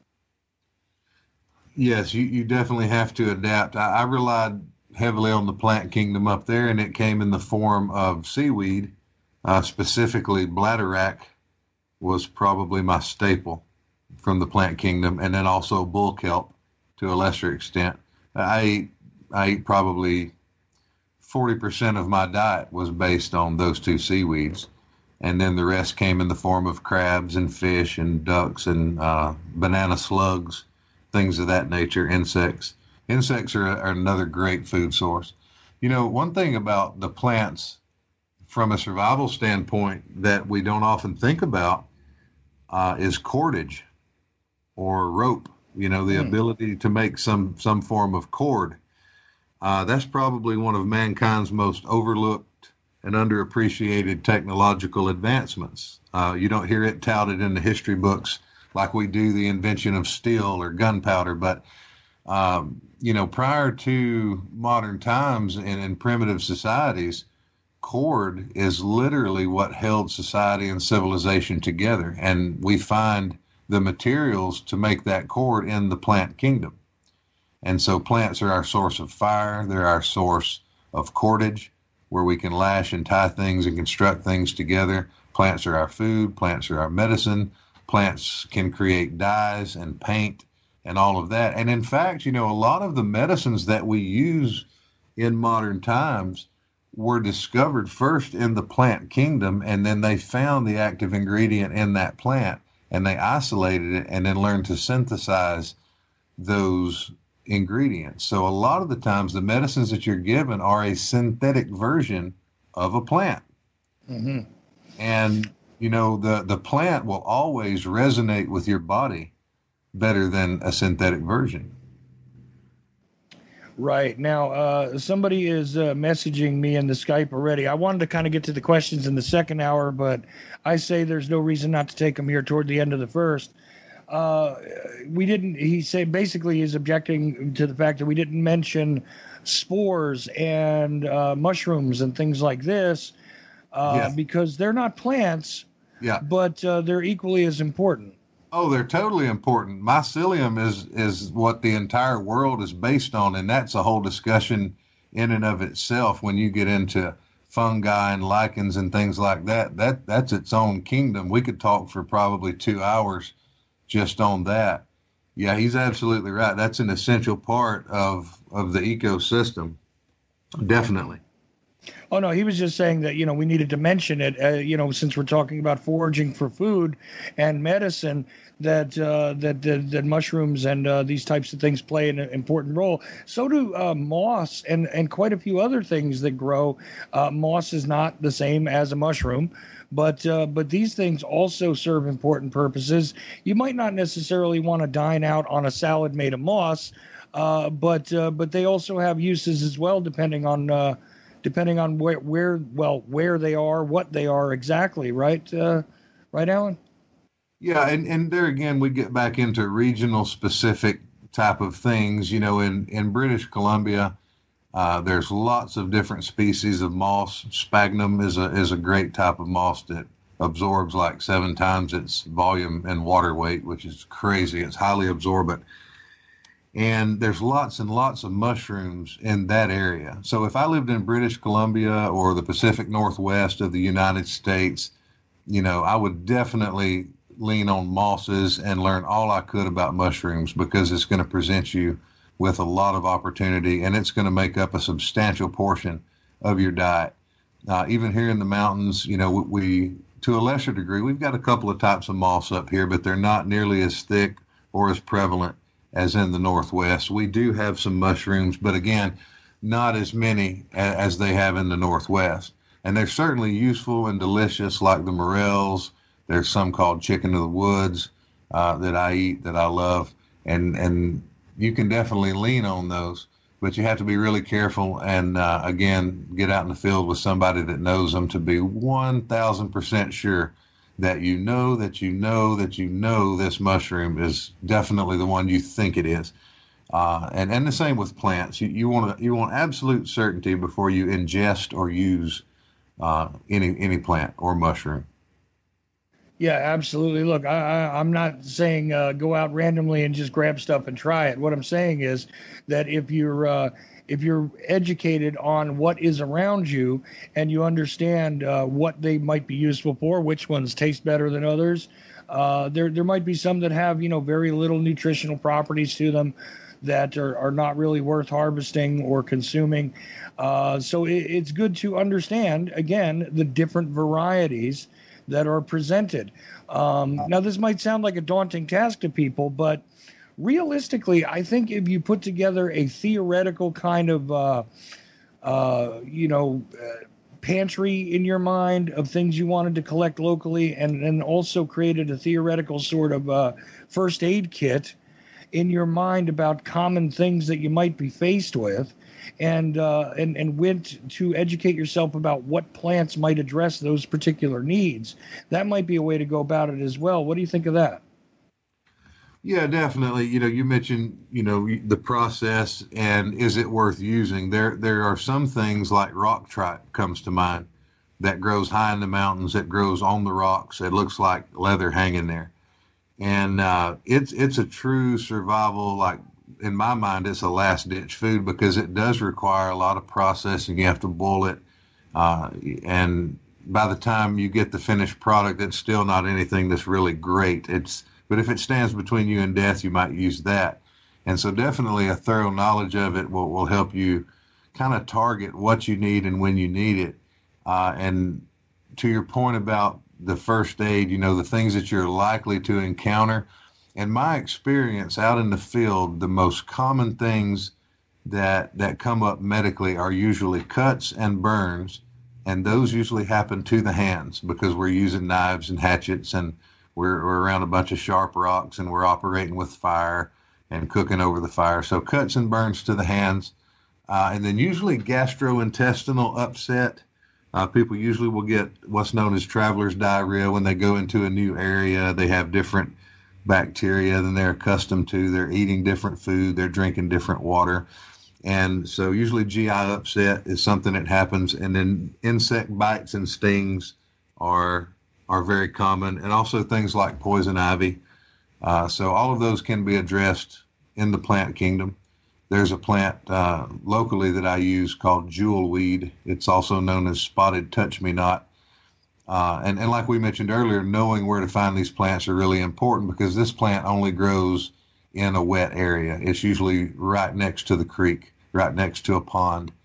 Yes, you, you definitely have to adapt. I, I relied heavily on the plant kingdom up there, and it came in the form of seaweed. Uh, specifically, bladderwrack was probably my staple from the plant kingdom, and then also bull kelp to a lesser extent. I ate, I ate probably forty percent of my diet was based on those two seaweeds, and then the rest came in the form of crabs and fish and ducks and uh, banana slugs, things of that nature, insects. Insects are, are another great food source. You know, one thing about the plants from a survival standpoint that we don't often think about uh, is cordage or rope, you know, the Mm. ability to make some, some form of cord. Uh, that's probably one of mankind's most overlooked and underappreciated technological advancements. Uh, you don't hear it touted in the history books like we do the invention of steel or gunpowder. But, um, you know, prior to modern times and in primitive societies, cord is literally what held society and civilization together. And we find the materials to make that cord in the plant kingdom. And so plants are our source of fire. They're our source of cordage, where we can lash and tie things and construct things together. Plants are our food. Plants are our medicine. Plants can create dyes and paint and all of that. And in fact, you know, a lot of the medicines that we use in modern times were discovered first in the plant kingdom, and then they found the active ingredient in that plant, and they isolated it and then learned to synthesize those ingredients. So a lot of the times the medicines that you're given are a synthetic version of a plant. Mm-hmm. And you know, the, the plant will always resonate with your body better than a synthetic version. Right. Now, uh, somebody is uh, messaging me in the Skype already. I wanted to kind of get to the questions in the second hour, but I say there's no reason not to take them here toward the end of the first. Uh, we didn't, he said basically he's objecting to the fact that we didn't mention spores and uh, mushrooms and things like this uh, Yes. because they're not plants. Yeah. But uh, they're equally as important. Oh, they're totally important. Mycelium is is what the entire world is based on, and that's a whole discussion in and of itself. When you get into fungi and lichens and things like that, that that's its own kingdom. We could talk for probably two hours just on that. Yeah, he's absolutely right. That's an essential part of of the ecosystem. Definitely. Oh no, he was just saying that you know we needed to mention it. Uh, you know, since we're talking about foraging for food and medicine, that uh, that, that that mushrooms and uh, these types of things play an important role. So do uh, moss and and quite a few other things that grow. Uh, moss is not the same as a mushroom, but uh, but these things also serve important purposes. You might not necessarily want to dine out on a salad made of moss, uh, but uh, but they also have uses as well, depending on. Uh, depending on where, where, well, where they are, what they are exactly, right? Uh, right, Alan? Yeah, and, and there again, we get back into regional specific type of things. You know, in, in British Columbia, uh, there's lots of different species of moss. Sphagnum is a, is a great type of moss that absorbs like seven times its volume and water weight, which is crazy. It's highly absorbent. And there's lots and lots of mushrooms in that area. So if I lived in British Columbia or the Pacific Northwest of the United States, you know, I would definitely lean on mosses and learn all I could about mushrooms, because it's going to present you with a lot of opportunity, and it's going to make up a substantial portion of your diet. Uh, even here in the mountains, you know, we, to a lesser degree, we've got a couple of types of moss up here, but they're not nearly as thick or as prevalent as in the Northwest. We do have some mushrooms, but again, not as many as they have in the Northwest. And they're certainly useful and delicious, like the morels. There's some called chicken of the woods uh, that I eat that I love. And, and you can definitely lean on those, but you have to be really careful and, uh, again, get out in the field with somebody that knows them to be one thousand percent sure that you know that you know that you know this mushroom is definitely the one you think it is. Uh, and, and the same with plants. You, you want to, you want absolute certainty before you ingest or use uh, any any plant or mushroom. Yeah, absolutely. Look, I, I, I'm not saying uh, go out randomly and just grab stuff and try it. What I'm saying is that if you're uh, if you're educated on what is around you and you understand uh, what they might be useful for, which ones taste better than others, uh, there there might be some that have, you know, very little nutritional properties to them that are, are not really worth harvesting or consuming. Uh, so it, it's good to understand, again, the different varieties that are presented. Um, now, this might sound like a daunting task to people, but realistically, I think if you put together a theoretical kind of, uh, uh, you know, uh, pantry in your mind of things you wanted to collect locally, and, and also created a theoretical sort of uh, first aid kit in your mind about common things that you might be faced with, and uh, and and went to educate yourself about what plants might address those particular needs, that might be a way to go about it as well. What do you think of that? Yeah, definitely. You know, you mentioned, you know, the process and is it worth using? There, there are some things like rock tripe comes to mind that grows high in the mountains, that grows on the rocks. It looks like leather hanging there. And uh, it's, it's a true survival, like in my mind, it's a last ditch food because it does require a lot of processing. You have to boil it. Uh, and by the time you get the finished product, it's still not anything that's really great. It's, But if it stands between you and death, you might use that. And so definitely a thorough knowledge of it will, will help you kind of target what you need and when you need it. Uh, and to your point about the first aid, you know, the things that you're likely to encounter. In my experience out in the field, the most common things that that come up medically are usually cuts and burns. And those usually happen to the hands because we're using knives and hatchets, and We're, we're around a bunch of sharp rocks, and we're operating with fire and cooking over the fire. So cuts and burns to the hands. Uh, and then usually gastrointestinal upset. Uh, people usually will get what's known as traveler's diarrhea when they go into a new area. They have different bacteria than they're accustomed to. They're eating different food. They're drinking different water. And so usually G I upset is something that happens. And then insect bites and stings are are very common, and also things like poison ivy. Uh, so all of those can be addressed in the plant kingdom. There's a plant uh, locally that I use called jewelweed. It's also known as spotted touch-me-not. Uh, and, and like we mentioned earlier, knowing where to find these plants are really important because this plant only grows in a wet area. It's usually right next to the creek, right next to a pond.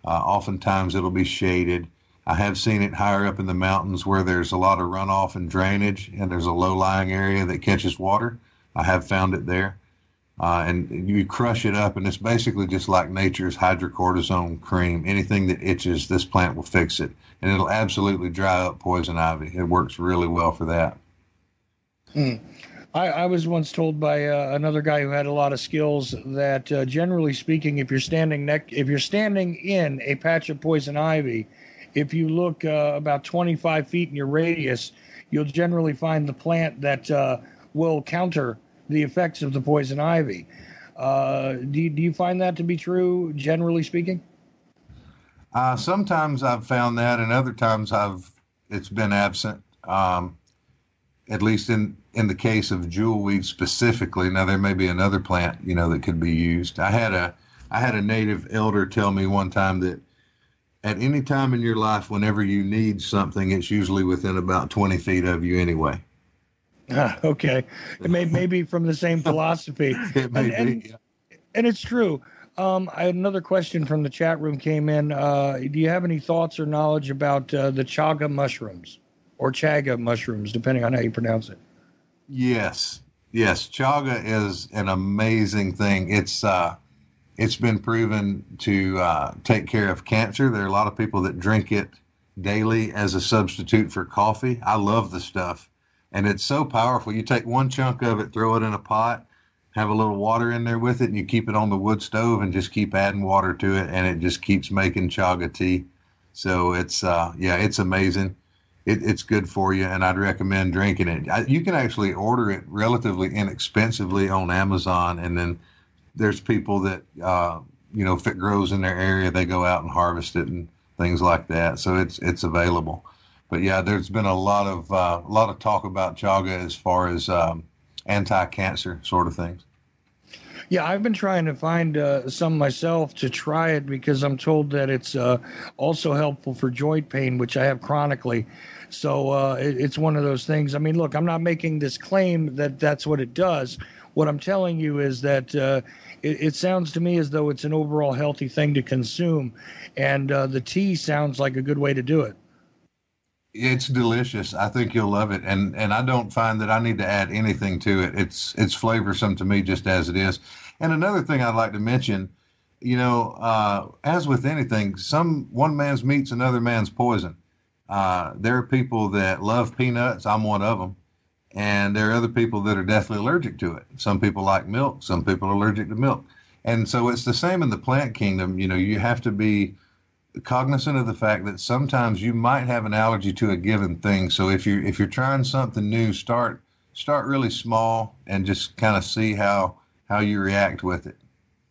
Uh, oftentimes it'll be shaded. I have seen it higher up in the mountains where there's a lot of runoff and drainage, and there's a low-lying area that catches water. I have found it there. Uh, and you crush it up, and it's basically just like nature's hydrocortisone cream. Anything that itches, this plant will fix it, and it'll absolutely dry up poison ivy. It works really well for that. Hmm. I, I was once told by uh, another guy who had a lot of skills that, uh, generally speaking, if you're standing neck, if you're standing in a patch of poison ivy, if you look uh, about twenty-five feet in your radius, you'll generally find the plant that uh, will counter the effects of the poison ivy. Uh, do you, do you find that to be true, generally speaking? Uh, sometimes I've found that, and other times I've it's been absent. Um, at least in in the case of jewelweed specifically. Now there may be another plant, you know, that could be used. I had a I had a native elder tell me one time that at any time in your life, whenever you need something, it's usually within about twenty feet of you anyway. Ah, okay. It may, maybe from the same philosophy. It may and, be. And, and it's true. Um, I had another question from the chat room came in. Uh, do you have any thoughts or knowledge about uh, the chaga mushrooms or chaga mushrooms, depending on how you pronounce it? Yes. Yes. Chaga is an amazing thing. It's, uh, it's been proven to uh, take care of cancer. There are a lot of people that drink it daily as a substitute for coffee. I love the stuff. And it's so powerful. You take one chunk of it, throw it in a pot, have a little water in there with it, and you keep it on the wood stove and just keep adding water to it, and it just keeps making chaga tea. So it's, uh, yeah, it's amazing. It, it's good for you, and I'd recommend drinking it. I, you can actually order it relatively inexpensively on Amazon, and then there's people that, uh, you know, if it grows in their area, they go out and harvest it and things like that. So it's it's available. But yeah, there's been a lot of uh, a lot of talk about chaga as far as um, anti-cancer sort of things. Yeah, I've been trying to find uh, some myself to try it because I'm told that it's uh, also helpful for joint pain, which I have chronically. So uh, it, it's one of those things. I mean, look, I'm not making this claim that that's what it does. What I'm telling you is that uh, it, it sounds to me as though it's an overall healthy thing to consume, and uh, the tea sounds like a good way to do it. It's delicious. I think you'll love it. And and I don't find that I need to add anything to it. It's it's flavorsome to me just as it is. And another thing I'd like to mention, you know, uh, as with anything, some one man's meat's another man's poison. Uh, there are people that love peanuts. I'm one of them. And there are other people that are deathly allergic to it. Some people like milk. Some people are allergic to milk. And so it's the same in the plant kingdom. You know, you have to be cognizant of the fact that sometimes you might have an allergy to a given thing. So if you if you're trying something new, start start really small and just kind of see how how you react with it.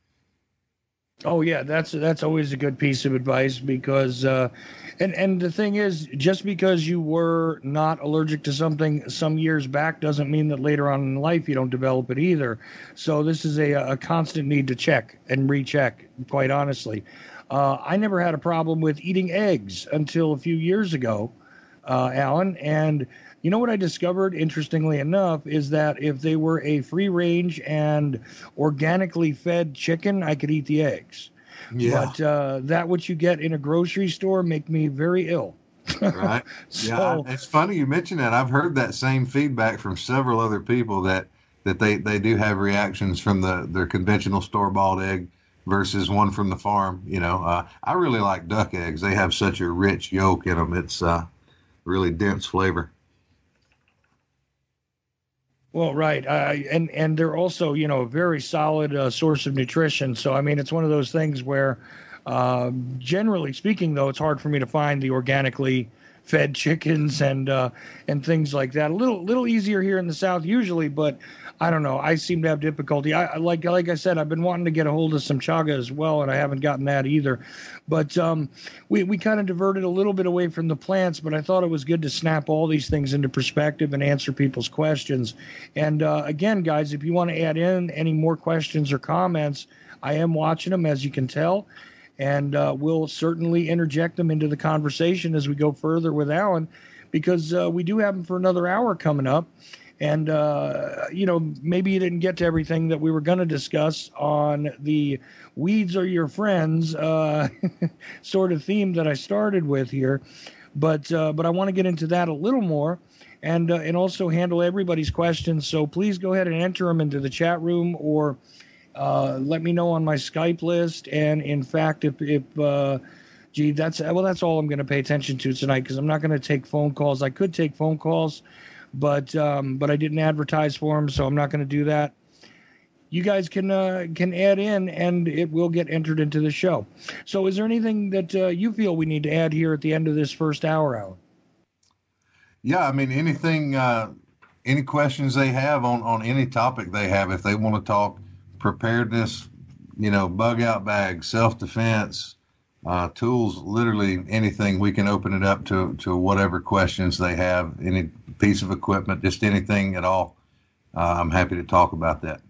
Oh yeah, that's that's always a good piece of advice because, uh, and and the thing is, just because you were not allergic to something some years back doesn't mean that later on in life you don't develop it either. So this is a a constant need to check and recheck. Quite honestly. Uh, I never had a problem with eating eggs until a few years ago, uh, Alan. And you know what I discovered, interestingly enough, is that if they were a free-range and organically fed chicken, I could eat the eggs. Yeah. But uh, that what you get in a grocery store make me very ill. Right. So, yeah, I, it's funny you mention that. I've heard that same feedback from several other people that that they, they do have reactions from the their conventional store-bought egg versus one from the farm. You know, uh, I really like duck eggs. They have such a rich yolk in them. It's uh, really dense flavor. Well, right. Uh, and, and they're also, you know, a very solid uh, source of nutrition. So, I mean, it's one of those things where, uh, generally speaking, though, it's hard for me to find the organically fed chickens and uh, and things like that. A little little easier here in the South usually, but I don't know. I seem to have difficulty. I like like I said, I've been wanting to get a hold of some chaga as well, and I haven't gotten that either. But um, we we kind of diverted a little bit away from the plants, but I thought it was good to snap all these things into perspective and answer people's questions. And uh, again, guys, if you want to add in any more questions or comments, I am watching them, as you can tell. And uh, we'll certainly interject them into the conversation as we go further with Alan, because uh, we do have him for another hour coming up. And, uh, you know, maybe you didn't get to everything that we were going to discuss on the weeds are your friends uh, sort of theme that I started with here. But uh, but I want to get into that a little more and uh, and also handle everybody's questions. So please go ahead and enter them into the chat room or uh, let me know on my Skype list. And in fact, if, if uh, gee, that's well, that's all I'm going to pay attention to tonight because I'm not going to take phone calls. I could take phone calls. But um, but I didn't advertise for them, so I'm not going to do that. You guys can uh, can add in, and it will get entered into the show. So is there anything that uh, you feel we need to add here at the end of this first hour, Alan? Yeah, I mean, anything, uh, any questions they have on, on any topic they have, if they want to talk preparedness, you know, bug out bags, self-defense, uh, tools, literally anything, we can open it up to, to whatever questions they have, any piece of equipment, just anything at all. Uh, I'm happy to talk about that.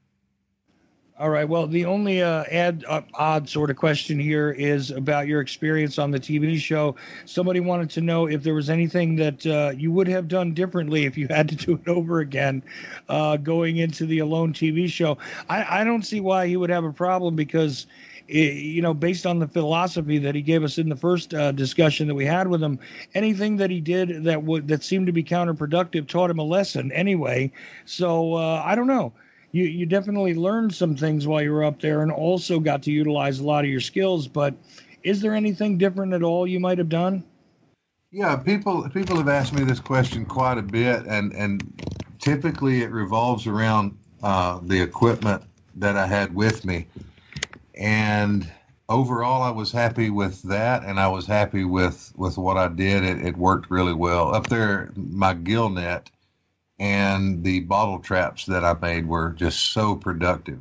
All right. Well, the only uh, add, uh, odd sort of question here is about your experience on the T V show. Somebody wanted to know if there was anything that uh, you would have done differently if you had to do it over again uh, going into the Alone T V show. I, I don't see why he would have a problem because, it, you know, based on the philosophy that he gave us in the first uh, discussion that we had with him, anything that he did that would that seemed to be counterproductive taught him a lesson anyway. So uh, I don't know. You you definitely learned some things while you were up there and also got to utilize a lot of your skills. But is there anything different at all you might have done? Yeah, people people have asked me this question quite a bit, and, and typically it revolves around uh, the equipment that I had with me. And overall, I was happy with that, and I was happy with, with what I did. It, it worked really well. Up there, my gill net and the bottle traps that I made were just so productive.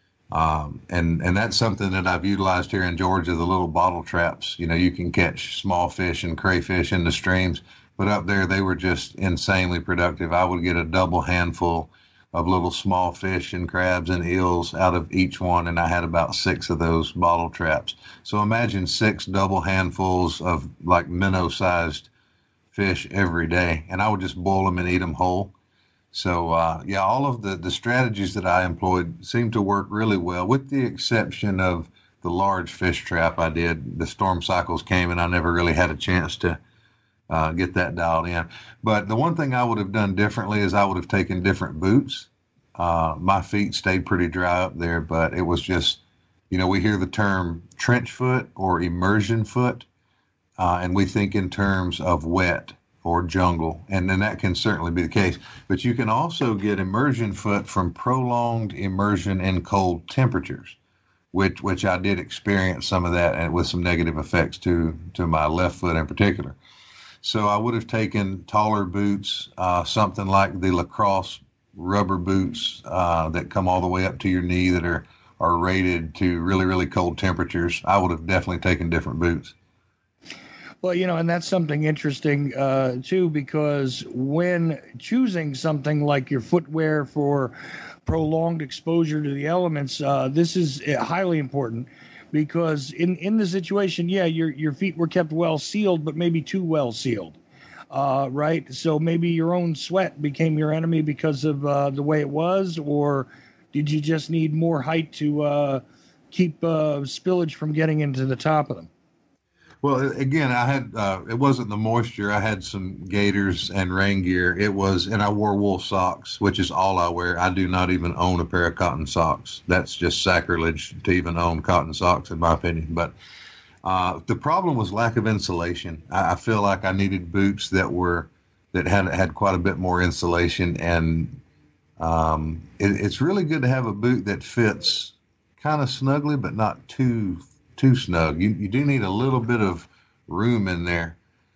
Um, and, and that's something that I've utilized here in Georgia, the little bottle traps. You know, you can catch small fish and crayfish in the streams, but up there they were just insanely productive. I would get a double handful of little small fish and crabs and eels out of each one, and I had about six of those bottle traps. So imagine six double handfuls of like minnow-sized fish every day, and I would just boil them and eat them whole. So, uh, yeah, all of the, the strategies that I employed seemed to work really well, with the exception of the large fish trap I did. The storm cycles came, and I never really had a chance to uh, get that dialed in. But the one thing I would have done differently is I would have taken different boots. Uh, my feet stayed pretty dry up there, but it was just, you know, we hear the term trench foot or immersion foot, uh, and we think in terms of wet or jungle, and then that can certainly be the case. But you can also get immersion foot from prolonged immersion in cold temperatures, which which I did experience some of that, and with some negative effects to to my left foot in particular. So I would have taken taller boots, uh, something like the lacrosse rubber boots uh, that come all the way up to your knee that are are rated to really, really cold temperatures. I would have definitely taken different boots. Well, you know, and that's something interesting, uh, too, because when choosing something like your footwear for prolonged exposure to the elements, uh, this is highly important because in, in the situation, yeah, your your feet were kept well sealed, but maybe too well sealed, uh, right? So maybe your own sweat became your enemy because of uh, the way it was, or did you just need more height to uh, keep uh, spillage from getting into the top of them? Well, again, I had, uh, it wasn't the moisture. I had some gaiters and rain gear. It was, and I wore wool socks, which is all I wear. I do not even own a pair of cotton socks. That's just sacrilege to even own cotton socks, in my opinion. But uh, the problem was lack of insulation. I, I feel like I needed boots that were, that had, had quite a bit more insulation. And um, it, it's really good to have a boot that fits kind of snugly, but not too too snug. You you do need a little bit of room in there.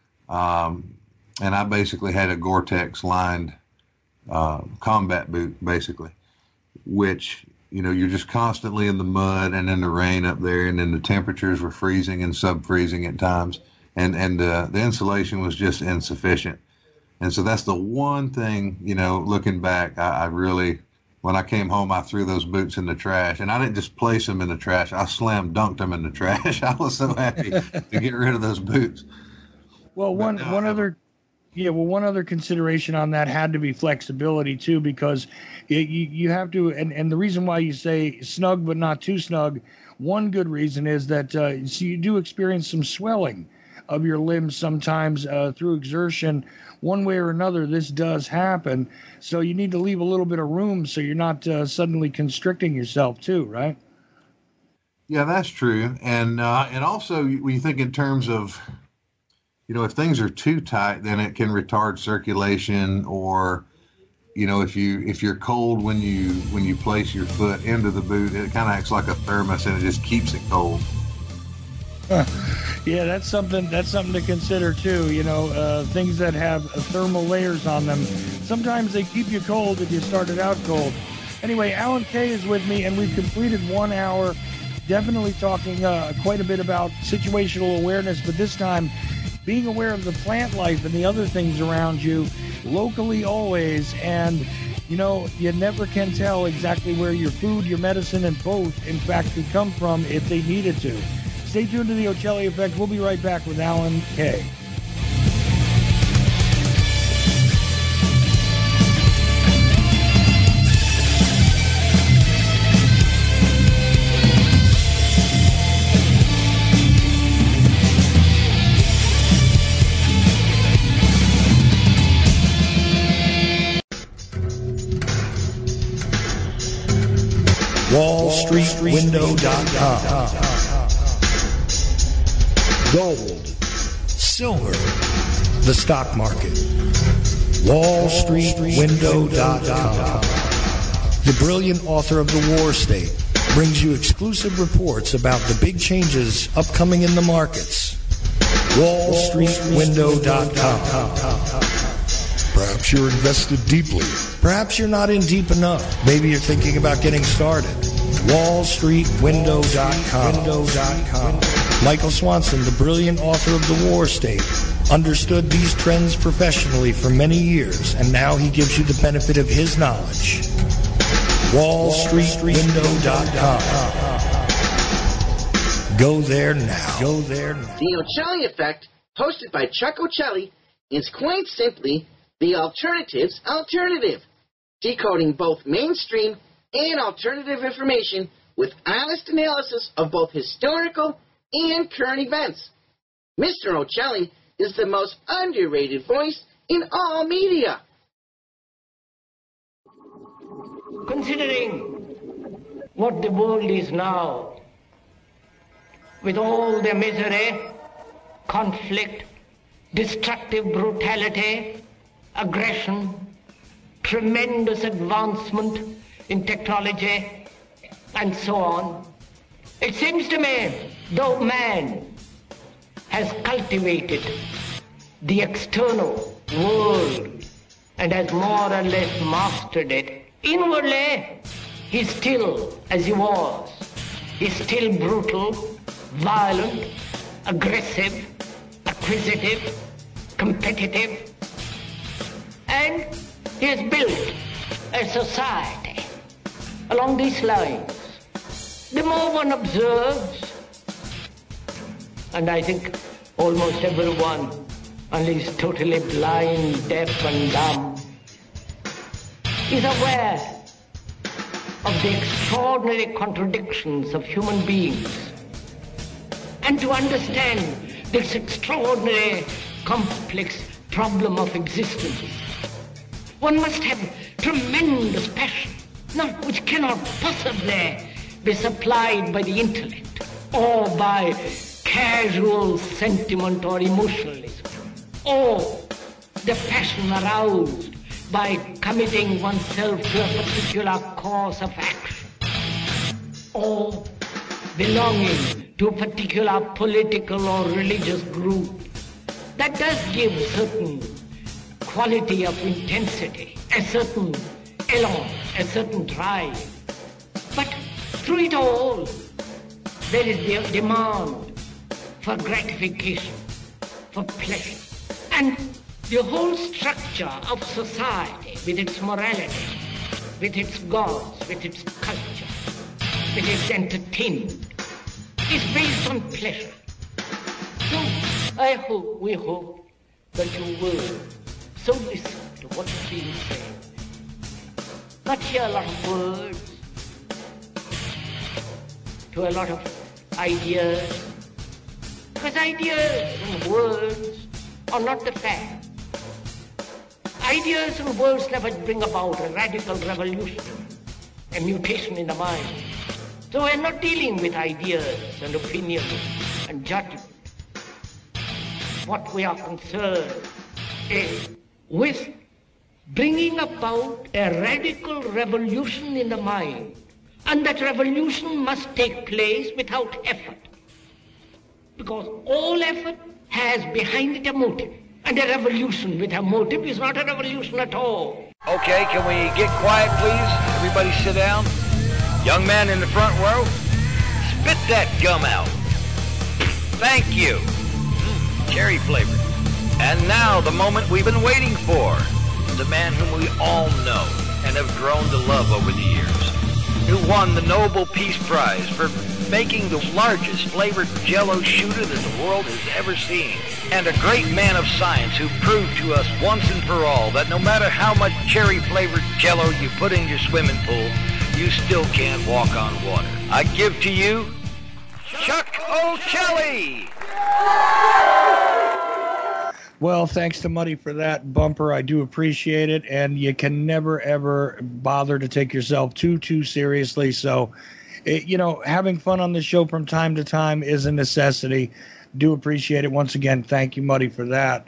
Um, and I basically had a Gore-Tex lined uh, combat boot, basically, which, you know, you're just constantly in the mud and in the rain up there, and then the temperatures were freezing and sub-freezing at times, and, and uh, the insulation was just insufficient. And so that's the one thing, you know, looking back, I, I really... When I came home, I threw those boots in the trash, and I didn't just place them in the trash. I slam dunked them in the trash. I was so happy to get rid of those boots. Well, one, but, uh, one other, Yeah, well, one other consideration on that had to be flexibility too, because it, you you have to, and, and the reason why you say snug but not too snug, one good reason is that uh, so you do experience some swelling of your limbs sometimes uh, through exertion. One way or another, this does happen, so you need to leave a little bit of room so you're not uh, suddenly constricting yourself too, right? Yeah, that's true, and uh, and also when you think in terms of, you know, if things are too tight, then it can retard circulation, or, you know, if you if you're cold when you when you place your foot into the boot, it kind of acts like a thermos and it just keeps it cold. Huh. Yeah, that's something that's something to consider too. You know, uh, things that have thermal layers on them, sometimes they keep you cold if you started out cold. Anyway, Alan Kay is with me, and we've completed one hour, definitely talking uh, quite a bit about situational awareness, but this time being aware of the plant life and the other things around you, locally always. And, you know, you never can tell exactly where your food, your medicine, and both, in fact, could come from if they needed to. Stay tuned to the Ochelli Effect. We'll be right back with Alan Kay. wall street window dot com. Gold, silver, the stock market. wall street window dot com. The brilliant author of The War State brings you exclusive reports about the big changes upcoming in the markets. wall street window dot com. Perhaps you're invested deeply. Perhaps you're not in deep enough. Maybe you're thinking about getting started. wall street window dot com. Michael Swanson, the brilliant author of The War State, understood these trends professionally for many years, and now he gives you the benefit of his knowledge. wall street window dot com. Go there now. Go there now. The Ochelli Effect, hosted by Chuck Ochelli, is quite simply the alternative's alternative, decoding both mainstream and alternative information with honest analysis of both historical and current events. Mister Ochelli is the most underrated voice in all media. Considering what the world is now, with all the misery, conflict, destructive brutality, aggression, tremendous advancement in technology, and so on, it seems to me, though man has cultivated the external world and has more or less mastered it, inwardly he's still as he was. He's still brutal, violent, aggressive, acquisitive, competitive, and he has built a society along these lines. The more one observes, and I think almost everyone, unless he's totally blind, deaf, and dumb, is aware of the extraordinary contradictions of human beings. And to understand this extraordinary, complex problem of existence, one must have tremendous passion, not which cannot possibly be supplied by the intellect or by casual sentiment or emotionalism, or the passion aroused by committing oneself to a particular course of action, or belonging to a particular political or religious group. That does give certain quality of intensity, a certain elan, a certain drive. But through it all, there is the demand for gratification, for pleasure. And the whole structure of society, with its morality, with its gods, with its culture, with its entertainment, is based on pleasure. So I hope, we hope, that you will So listen to what is being said. Not hear a lot of words, to a lot of ideas. Because ideas and words are not the fact. Ideas and words never bring about a radical revolution, a mutation in the mind. So we're not dealing with ideas and opinions and judgment. What we are concerned is with bringing about a radical revolution in the mind. And that revolution must take place without effort. Because all effort has behind it a motive. And a revolution with a motive is not a revolution at all. Okay, can we get quiet, please? Everybody sit down. Young man in the front row, spit that gum out. Thank you. Mm, cherry flavored. And now the moment we've been waiting for. The man whom we all know and have grown to love over the years. Who won the Nobel Peace Prize for making the largest flavored Jell-O shooter that the world has ever seen. And a great man of science who proved to us once and for all that no matter how much cherry-flavored Jell-O you put in your swimming pool, you still can't walk on water. I give to you, Chuck O'Kelly! Well, thanks to Muddy for that bumper. I do appreciate it, and you can never, ever bother to take yourself too, too seriously. So, it, you know, having fun on the show from time to time is a necessity. Do appreciate it. Once again, thank you, Muddy, for that.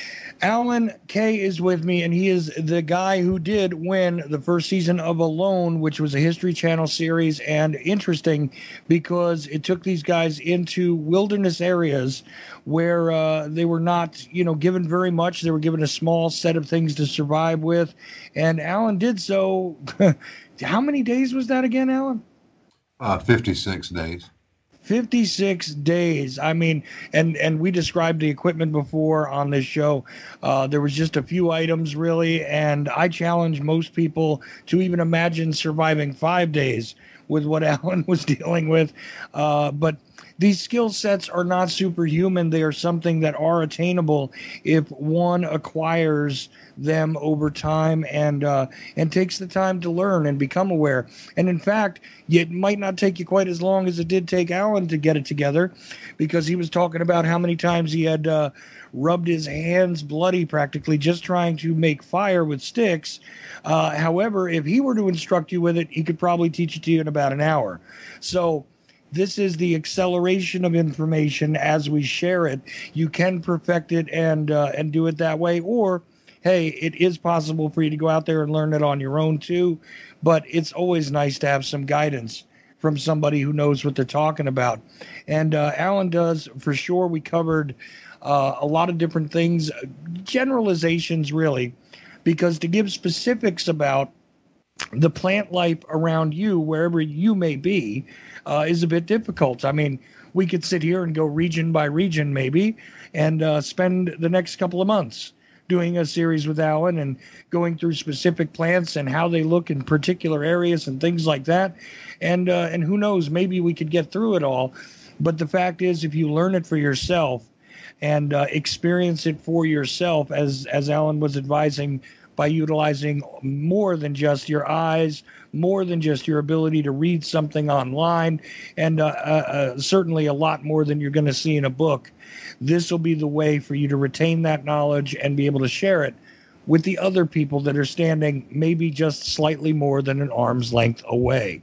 Alan Kay is with me, and he is the guy who did win the first season of Alone, which was a History Channel series, and interesting because it took these guys into wilderness areas where uh, they were not, you know, given very much. They were given a small set of things to survive with, and Alan did so. How many days was that again, Alan? Uh, fifty-six days. fifty-six days. I mean, and, and we described the equipment before on this show. Uh, there was just a few items, really, and I challenge most people to even imagine surviving five days with what Alan was dealing with. Uh, but these skill sets are not superhuman. They are something that are attainable if one acquires them over time and uh, and takes the time to learn and become aware. And in fact, it might not take you quite as long as it did take Alan to get it together, because he was talking about how many times he had uh, rubbed his hands bloody practically just trying to make fire with sticks. Uh, however, if he were to instruct you with it, he could probably teach it to you in about an hour. So this is the acceleration of information as we share it. You can perfect it and uh, and do it that way, or hey, it is possible for you to go out there and learn it on your own too, but it's always nice to have some guidance from somebody who knows what they're talking about. And uh, Alan does, for sure. We covered uh, a lot of different things, generalizations really, because to give specifics about the plant life around you, wherever you may be, uh, is a bit difficult. I mean, we could sit here and go region by region maybe and uh, spend the next couple of months doing a series with Alan and going through specific plants and how they look in particular areas and things like that. And uh, and who knows, maybe we could get through it all. But the fact is, if you learn it for yourself and uh, experience it for yourself, as as Alan was advising, by utilizing more than just your eyes, more than just your ability to read something online, and uh, uh, certainly a lot more than you're going to see in a book. This will be the way for you to retain that knowledge and be able to share it with the other people that are standing maybe just slightly more than an arm's length away.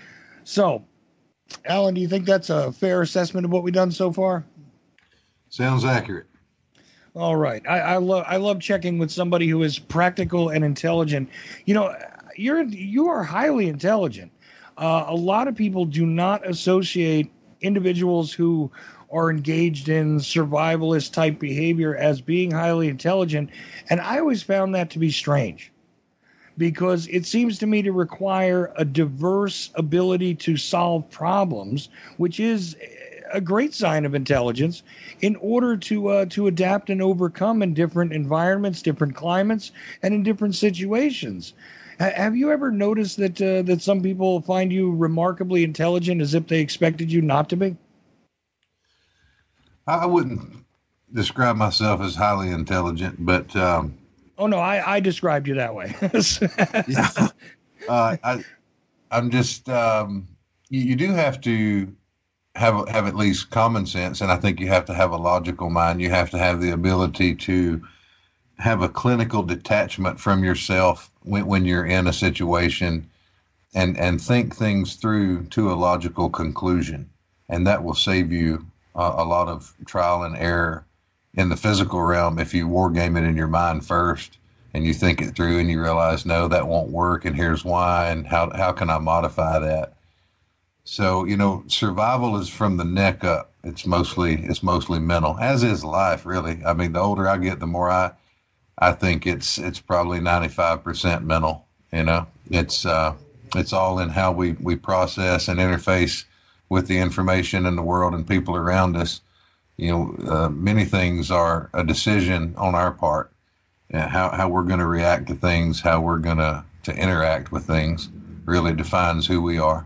So, Alan, do you think that's a fair assessment of what we've done so far? Sounds accurate. All right. I, I love I love checking with somebody who is practical and intelligent. You know, you're you are highly intelligent. Uh, a lot of people do not associate individuals who are engaged in survivalist type behavior as being highly intelligent, and I always found that to be strange, because it seems to me to require a diverse ability to solve problems, which is a great sign of intelligence, in order to uh, to adapt and overcome in different environments, different climates, and in different situations. H- have you ever noticed that uh, that some people find you remarkably intelligent as if they expected you not to be? I wouldn't describe myself as highly intelligent, but um, Oh no, I, I described you that way. Yeah. Uh, I, I'm just, um, you, you do have to have, have at least common sense. And I think you have to have a logical mind. You have to have the ability to have a clinical detachment from yourself when, when you're in a situation and, and think things through to a logical conclusion. And that will save you uh, a lot of trial and error in the physical realm if you war game it in your mind first and you think it through and you realize, no, that won't work, and here's why, and how how can I modify that? So, you know, survival is from the neck up. It's mostly it's mostly mental, as is life, really. I mean, the older I get, the more I I think it's it's probably ninety-five percent mental. You know, it's uh, it's all in how we, we process and interface with the information in the world and people around us. You know, uh, many things are a decision on our part. Uh, how how we're going to react to things, how we're going to to interact with things, really defines who we are.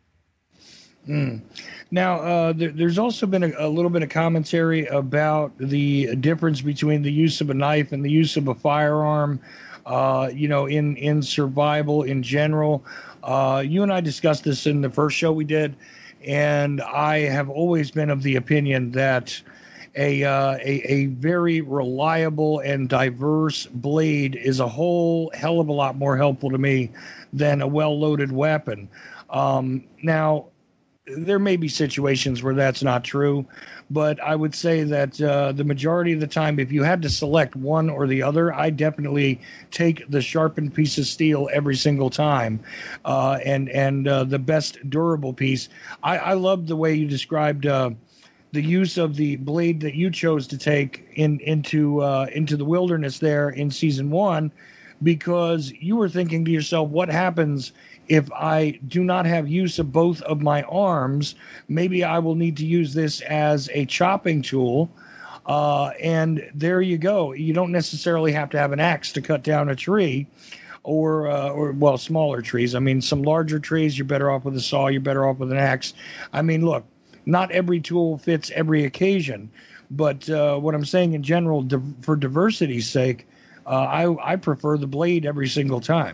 Mm. Now, uh, there, there's also been a, a little bit of commentary about the difference between the use of a knife and the use of a firearm. Uh, you know, in in survival in general. Uh, you and I discussed this in the first show we did. And I have always been of the opinion that a, uh, a a very reliable and diverse blade is a whole hell of a lot more helpful to me than a well-loaded weapon. Um, now, there may be situations where that's not true, but I would say that uh, the majority of the time, if you had to select one or the other, I definitely take the sharpened piece of steel every single time, uh, and and uh, the best durable piece. I, I love the way you described uh, the use of the blade that you chose to take in into uh, into the wilderness there in season one, because you were thinking to yourself, what happens if I do not have use of both of my arms? Maybe I will need to use this as a chopping tool. Uh, and there you go. You don't necessarily have to have an axe to cut down a tree or, uh, or well, smaller trees. I mean, some larger trees, you're better off with a saw. You're better off with an axe. I mean, look, not every tool fits every occasion. But uh, what I'm saying in general, di- for diversity's sake, uh, I, I prefer the blade every single time.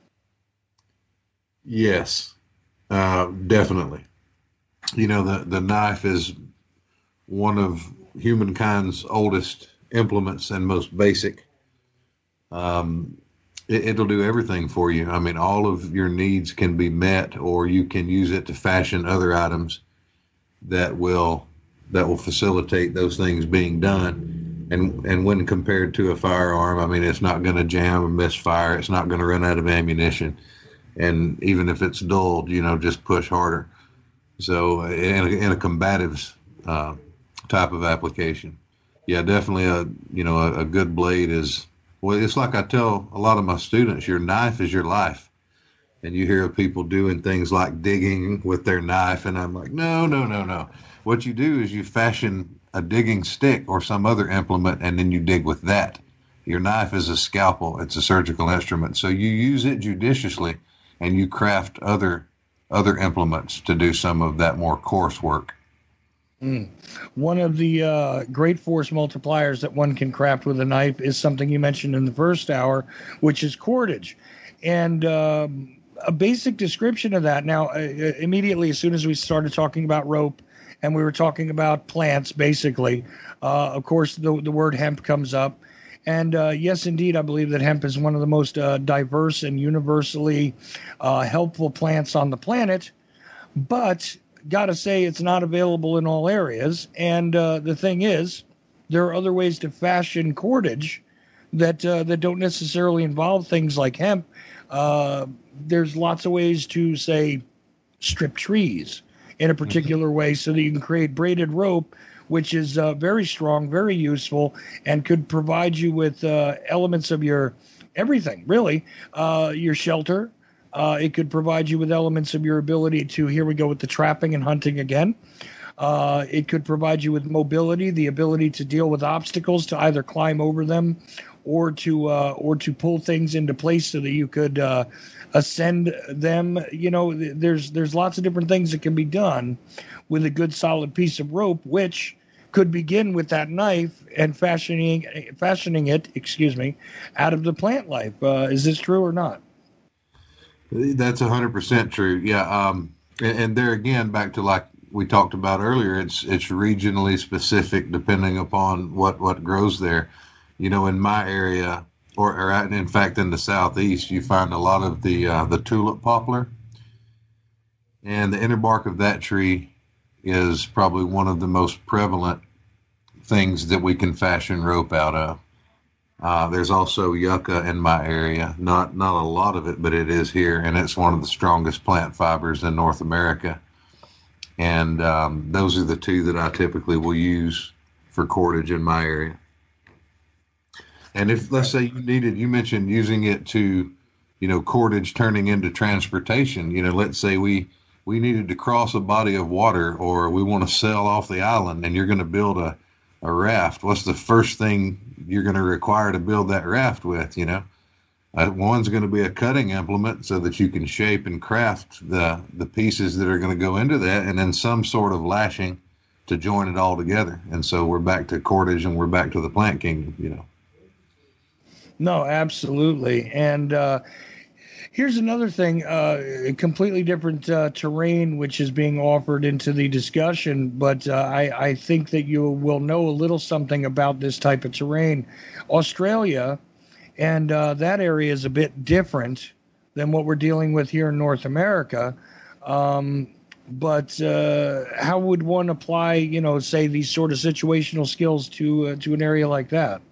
Yes, uh, definitely. You know, the, the knife is one of humankind's oldest implements and most basic. Um, it, it'll do everything for you. I mean, all of your needs can be met, or you can use it to fashion other items that will that will facilitate those things being done. And and when compared to a firearm, I mean, it's not going to jam or misfire. It's not going to run out of ammunition. And even if it's dulled, you know, just push harder. So in a, in a combative uh, type of application, yeah, definitely a, you know, a, a good blade is, well, it's like I tell a lot of my students, your knife is your life. And you hear of people doing things like digging with their knife. And I'm like, no, no, no, no. What you do is you fashion a digging stick or some other implement, and then you dig with that. Your knife is a scalpel. It's a surgical instrument. So you use it judiciously, and you craft other other implements to do some of that more coarse work. Mm. One of the uh, great force multipliers that one can craft with a knife is something you mentioned in the first hour, which is cordage. And uh, a basic description of that. Now, uh, immediately, as soon as we started talking about rope and we were talking about plants, basically, uh, of course, the, the word hemp comes up. And uh, yes, indeed, I believe that hemp is one of the most uh, diverse and universally uh, helpful plants on the planet. But got to say, it's not available in all areas. And uh, the thing is, there are other ways to fashion cordage that uh, that don't necessarily involve things like hemp. Uh, there's lots of ways to, say, strip trees in a particular mm-hmm. way so that you can create braided rope, which is uh, very strong, very useful, and could provide you with uh, elements of your everything, really. Uh, your shelter. Uh, it could provide you with elements of your ability to, here we go with the trapping and hunting again. Uh, it could provide you with mobility, the ability to deal with obstacles, to either climb over them or to uh, or to pull things into place so that you could uh, ascend them. You know, there's there's lots of different things that can be done with a good solid piece of rope, which could begin with that knife and fashioning fashioning it, excuse me, out of the plant life. Uh, is this true or not? That's one hundred percent true. Yeah. Um, and, and there again, back to like we talked about earlier, it's it's regionally specific depending upon what, what grows there. You know, in my area, or, or in fact in the southeast, you find a lot of the uh, the tulip poplar. And the inner bark of that tree is probably one of the most prevalent things that we can fashion rope out of. Uh, there's also yucca in my area. Not not a lot of it, but it is here, and it's one of the strongest plant fibers in North America. And um, those are the two that I typically will use for cordage in my area. And if, let's say you needed, you mentioned using it to, you know, cordage turning into transportation. You know, let's say we, we needed to cross a body of water, or we want to sail off the island, and you're going to build a, a raft. What's the first thing you're going to require to build that raft with, you know? Uh, one's going to be a cutting implement so that you can shape and craft the, the pieces that are going to go into that, and then some sort of lashing to join it all together. And so we're back to cordage, and we're back to the plant kingdom, you know. No, absolutely. And uh, here's another thing, uh, a completely different uh, terrain which is being offered into the discussion, but uh, I, I think that you will know a little something about this type of terrain. Australia, and uh, that area is a bit different than what we're dealing with here in North America. Um, but uh, how would one apply, you know, say these sort of situational skills to uh, to an area like that?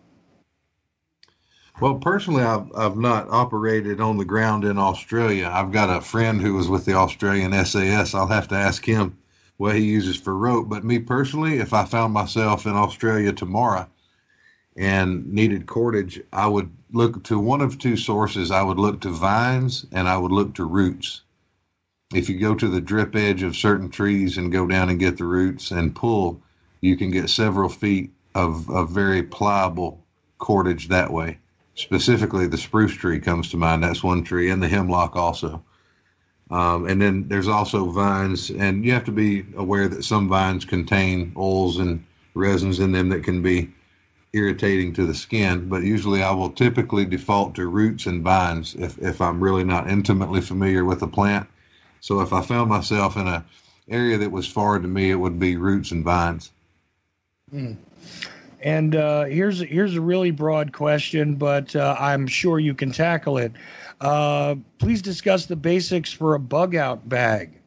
Well, personally, I've, I've not operated on the ground in Australia. I've got a friend who was with the Australian S A S. I'll have to ask him what he uses for rope. But me personally, if I found myself in Australia tomorrow and needed cordage, I would look to one of two sources. I would look to vines, and I would look to roots. If you go to the drip edge of certain trees and go down and get the roots and pull, you can get several feet of, of very pliable cordage that way. Specifically, the spruce tree comes to mind. That's one tree, and the hemlock also. Um, and then there's also vines, and you have to be aware that some vines contain oils and resins in them that can be irritating to the skin. But usually I will typically default to roots and vines if, if I'm really not intimately familiar with the plant. So if I found myself in an area that was foreign to me, it would be roots and vines. Hmm. And uh, here's here's a really broad question, but uh, I'm sure you can tackle it. Uh, please discuss the basics for a bug out bag.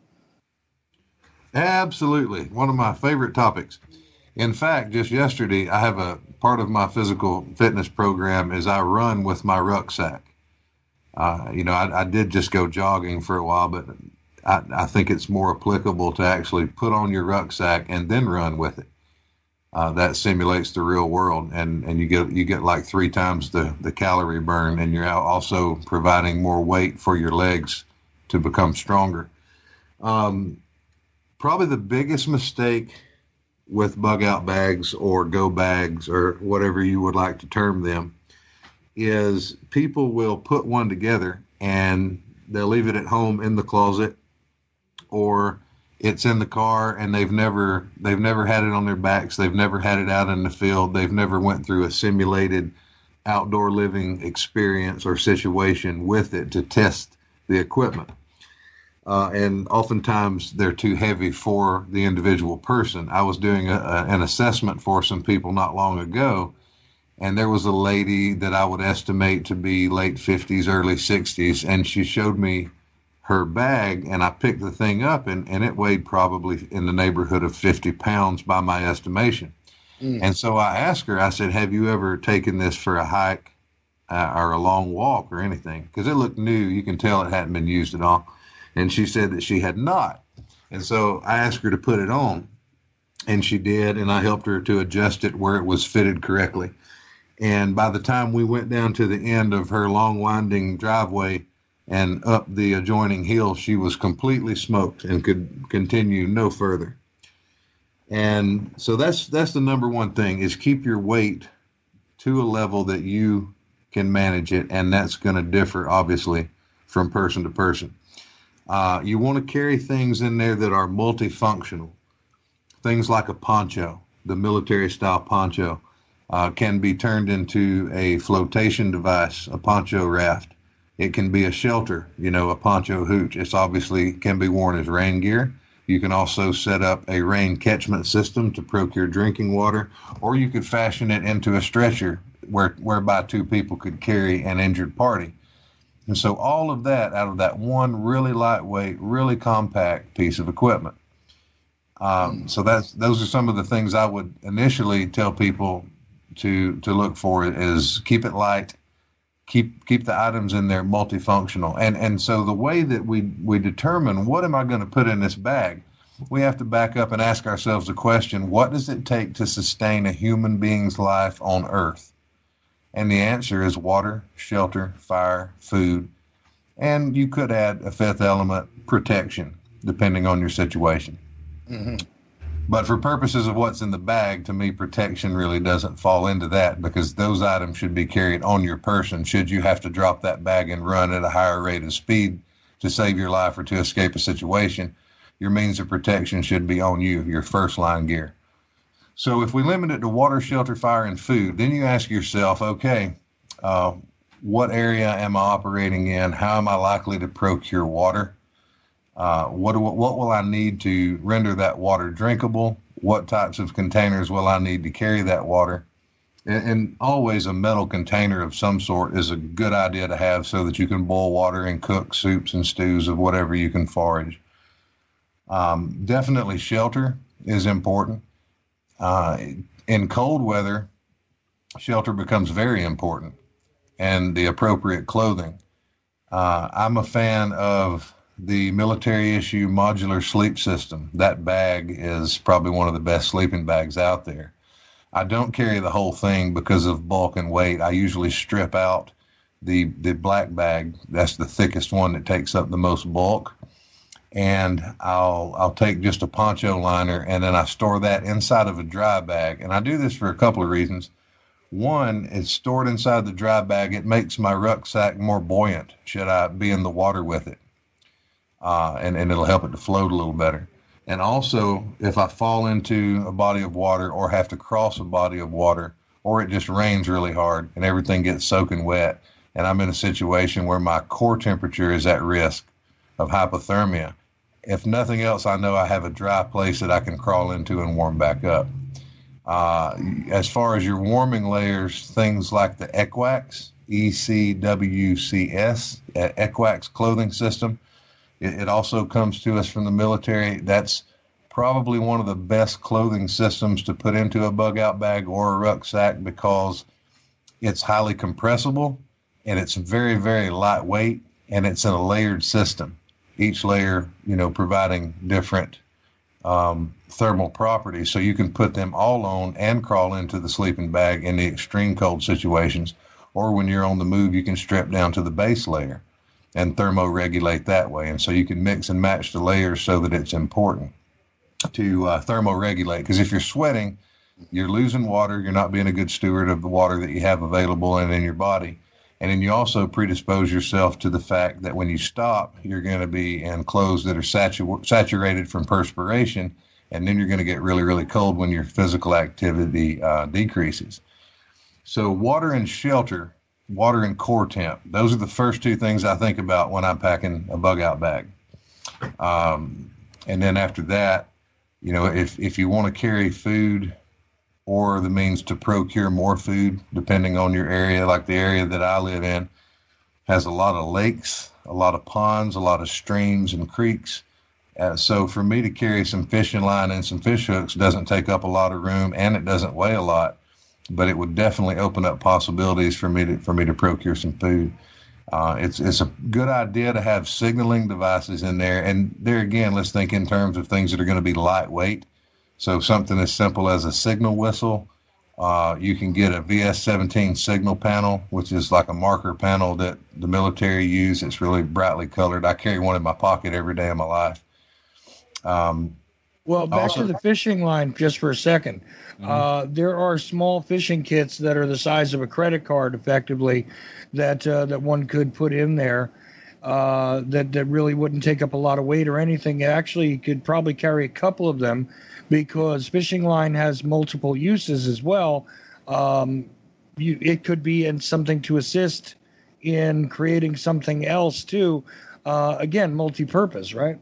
Absolutely. One of my favorite topics. In fact, just yesterday, I have a part of my physical fitness program is I run with my rucksack. Uh, you know, I, I did just go jogging for a while, but I, I think it's more applicable to actually put on your rucksack and then run with it. Uh, that simulates the real world, and, and you get you get like three times the, the calorie burn, and you're also providing more weight for your legs to become stronger. Um, probably the biggest mistake with bug out bags or go bags or whatever you would like to term them is people will put one together and they'll leave it at home in the closet, or it's in the car, and they've never they've never had it on their backs. They've never had it out in the field. They've never went through a simulated outdoor living experience or situation with it to test the equipment. Uh, and oftentimes they're too heavy for the individual person. I was doing a, a, an assessment for some people not long ago, and there was a lady that I would estimate to be late fifties, early sixties, and she showed me her bag, and I picked the thing up, and, and it weighed probably in the neighborhood of fifty pounds by my estimation. Mm. And so I asked her, I said, have you ever taken this for a hike uh, or a long walk or anything? Because it looked new. You can tell it hadn't been used at all. And she said that she had not. And so I asked her to put it on, and she did, and I helped her to adjust it where it was fitted correctly. And by the time we went down to the end of her long winding driveway and up the adjoining hill, she was completely smoked and could continue no further. And so that's that's the number one thing, is keep your weight to a level that you can manage it, and that's going to differ, obviously, from person to person. Uh, you want to carry things in there that are multifunctional, things like a poncho. the military-style poncho, uh, can be turned into a flotation device, a poncho raft. It can be a shelter, you know, a poncho hooch. It's obviously can be worn as rain gear. You can also set up a rain catchment system to procure drinking water, or you could fashion it into a stretcher where whereby two people could carry an injured party. And so all of that out of that one really lightweight, really compact piece of equipment. Um, so that's those are some of the things I would initially tell people to to look for is keep it light, keep keep the items in there multifunctional. And and so the way that we we determine what am I going to put in this bag, we have to back up and ask ourselves the question, what does it take to sustain a human being's life on Earth? And the answer is water, shelter, fire, food, and you could add a fifth element, protection, depending on your situation. Mm-hmm. But for purposes of what's in the bag, to me, protection really doesn't fall into that because those items should be carried on your person should you have to drop that bag and run at a higher rate of speed to save your life or to escape a situation. Your means of protection should be on you, your first line gear. So if we limit it to water, shelter, fire, and food, then you ask yourself, okay, uh, what area am I operating in? How am I likely to procure water? Uh, what, do, what will I need to render that water drinkable? What types of containers will I need to carry that water? And, and always a metal container of some sort is a good idea to have so that you can boil water and cook soups and stews of whatever you can forage. Um, definitely shelter is important. Uh, in cold weather, shelter becomes very important and the appropriate clothing. Uh, I'm a fan of the military issue modular sleep system. That bag is probably one of the best sleeping bags out there. I don't carry the whole thing because of bulk and weight. I usually strip out the, the black bag. That's the thickest one that takes up the most bulk. And I'll I'll take just a poncho liner and then I store that inside of a dry bag. And I do this for a couple of reasons. One, it's stored inside the dry bag. It makes my rucksack more buoyant should I be in the water with it. Uh, and, and it'll help it to float a little better. And also, if I fall into a body of water or have to cross a body of water, or it just rains really hard and everything gets soaking wet, and I'm in a situation where my core temperature is at risk of hypothermia, if nothing else, I know I have a dry place that I can crawl into and warm back up. Uh, as far as your warming layers, things like the ECWAX, E C W C S, ECWAX clothing system, it, it also comes to us from the military. That's probably one of the best clothing systems to put into a bug out bag or a rucksack because it's highly compressible and it's very, very lightweight and it's in a layered system. Each layer, you know, providing different um, thermal properties. So you can put them all on and crawl into the sleeping bag in the extreme cold situations. Or when you're on the move, you can strip down to the base layer and thermoregulate that way. And so you can mix and match the layers so that it's important to uh, thermoregulate. Because if you're sweating, you're losing water. You're not being a good steward of the water that you have available and in your body. And then you also predispose yourself to the fact that when you stop, you're going to be in clothes that are satu- saturated from perspiration, and then you're going to get really, really cold when your physical activity uh, decreases. So water and shelter, water and core temp, those are the first two things I think about when I'm packing a bug out bag. Um, and then after that, you know, if, if you want to carry food or the means to procure more food, depending on your area, like the area that I live in has a lot of lakes, a lot of ponds, a lot of streams and creeks. Uh, so for me to carry some fishing line and some fish hooks doesn't take up a lot of room and it doesn't weigh a lot, but it would definitely open up possibilities for me to, for me to procure some food. Uh, it's, it's a good idea to have signaling devices in there. And there again, let's think in terms of things that are going to be lightweight. So something as simple as a signal whistle. Uh, you can get a V S seventeen signal panel, which is like a marker panel that the military use. It's really brightly colored. I carry one in my pocket every day of my life. Um, well, back also, to the fishing line just for a second. Mm-hmm. Uh, there are small fishing kits that are the size of a credit card, effectively, that uh, that one could put in there. uh, that that really wouldn't take up a lot of weight or anything. Actually, you could probably carry a couple of them, because fishing line has multiple uses as well. Um, you, it could be in something to assist in creating something else too. Uh, again, multi-purpose, right?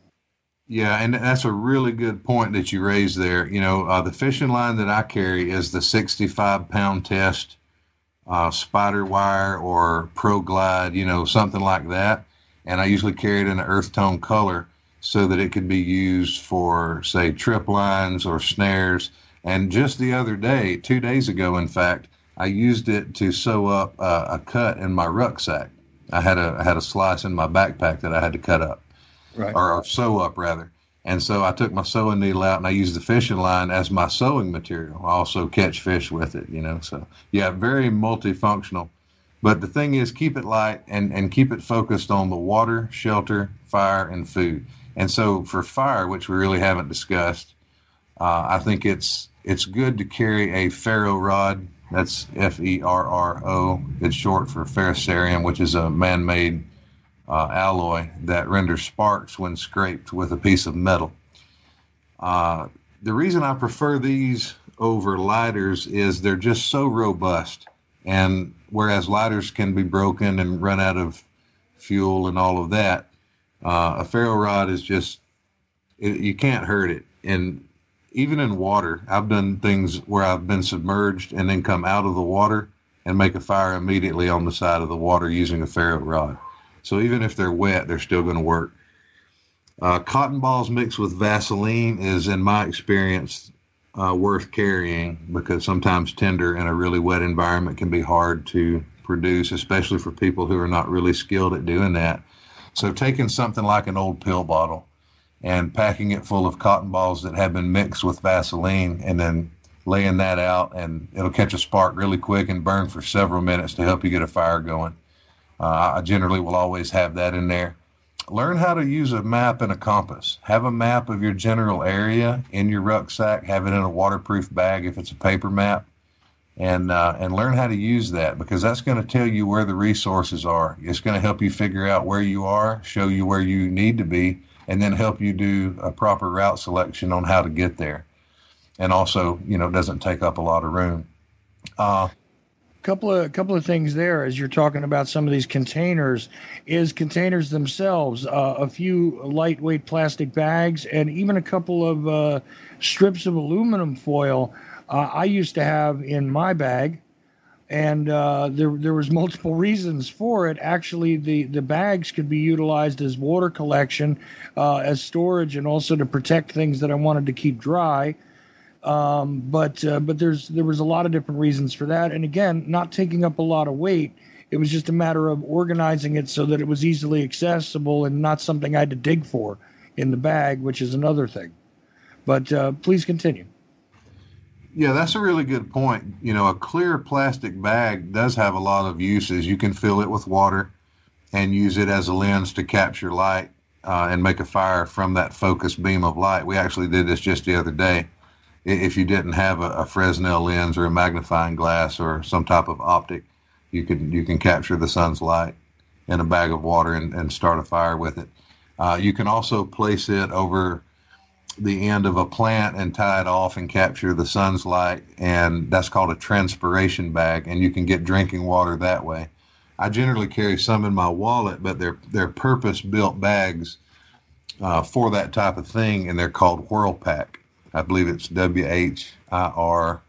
Yeah, and that's a really good point that you raised there. You know, uh, the fishing line that I carry is the sixty-five pound test, uh, spider wire or Pro Glide, you know, something like that. And I usually carry it in an earth tone color so that it could be used for, say, trip lines or snares. And just the other day, two days ago, in fact, I used it to sew up uh, a cut in my rucksack. I had a I had a slice in my backpack that I had to cut up. Right. Or, or sew up, rather. And so I took my sewing needle out and I used the fishing line as my sewing material. I also catch fish with it, you know. So, yeah, very multifunctional. But the thing is, keep it light and, and keep it focused on the water, shelter, fire, and food. And so for fire, which we really haven't discussed, uh, I think it's it's good to carry a ferro rod. That's F E R R O. It's short for ferrocerium, which is a man-made Uh, alloy that renders sparks when scraped with a piece of metal. Uh, the reason I prefer these over lighters is they're just so robust. And whereas lighters can be broken and run out of fuel and all of that, uh, a ferro rod is just, it, you can't hurt it. And even in water, I've done things where I've been submerged and then come out of the water and make a fire immediately on the side of the water using a ferro rod. So even if they're wet, they're still going to work. Uh, cotton balls mixed with Vaseline is, in my experience, uh, worth carrying, because sometimes tinder in a really wet environment can be hard to produce, especially for people who are not really skilled at doing that. So taking something like an old pill bottle and packing it full of cotton balls that have been mixed with Vaseline and then laying that out, and it'll catch a spark really quick and burn for several minutes to help you get a fire going. Uh, I generally will always have that in there. Learn how to use a map and a compass. Have a map of your general area in your rucksack. Have it in a waterproof bag if it's a paper map. And uh, and learn how to use that, because that's going to tell you where the resources are. It's going to help you figure out where you are, show you where you need to be, and then help you do a proper route selection on how to get there. And also, you know, it doesn't take up a lot of room. Uh, Couple of couple of things there as you're talking about some of these containers is containers themselves, uh, a few lightweight plastic bags, and even a couple of uh, strips of aluminum foil uh, I used to have in my bag, and uh, there there was multiple reasons for it. Actually, the, the bags could be utilized as water collection, uh, as storage, and also to protect things that I wanted to keep dry. Um, but uh, but there's there was a lot of different reasons for that, and again, not taking up a lot of weight. It was just a matter of organizing it so that it was easily accessible and not something I had to dig for in the bag, which is another thing. But uh, please continue. Yeah, that's a really good point. You know, a clear plastic bag does have a lot of uses. You can fill it with water and use it as a lens to capture light uh, and make a fire from that focused beam of light. We actually did this just the other day. If you didn't have a, a Fresnel lens or a magnifying glass or some type of optic, you can you can capture the sun's light in a bag of water and, and start a fire with it. Uh, you can also place it over the end of a plant and tie it off and capture the sun's light, and that's called a transpiration bag, and you can get drinking water that way. I generally carry some in my wallet, but they're they're purpose-built bags uh, for that type of thing, and they're called Whirlpak. I believe it's W H I R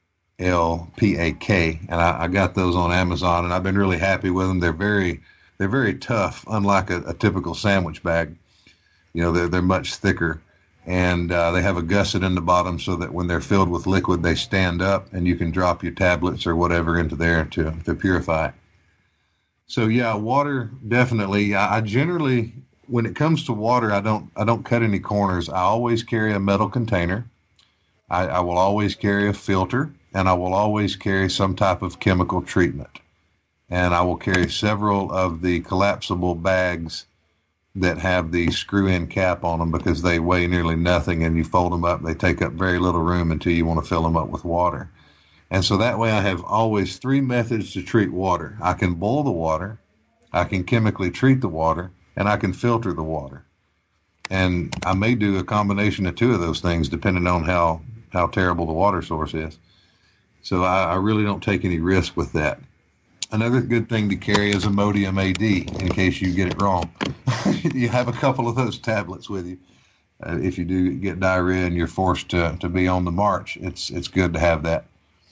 L P A K, and I, I got those on Amazon, and I've been really happy with them. They're very, they're very tough, unlike a, a typical sandwich bag. You know, they're they're much thicker, and uh, they have a gusset in the bottom so that when they're filled with liquid, they stand up, and you can drop your tablets or whatever into there to to purify. So yeah, water definitely. I, I generally. When it comes to water, I don't I don't cut any corners. I always carry a metal container. I, I will always carry a filter, and I will always carry some type of chemical treatment. And I will carry several of the collapsible bags that have the screw-in cap on them, because they weigh nearly nothing, and you fold them up, they take up very little room until you want to fill them up with water. And so that way I have always three methods to treat water. I can boil the water. I can chemically treat the water, and I can filter the water. And I may do a combination of two of those things depending on how, how terrible the water source is. So I, I really don't take any risk with that. Another good thing to carry is Imodium A D in case you get it wrong. You have a couple of those tablets with you. Uh, if you do get diarrhea and you're forced to, to be on the march, it's it's good to have that.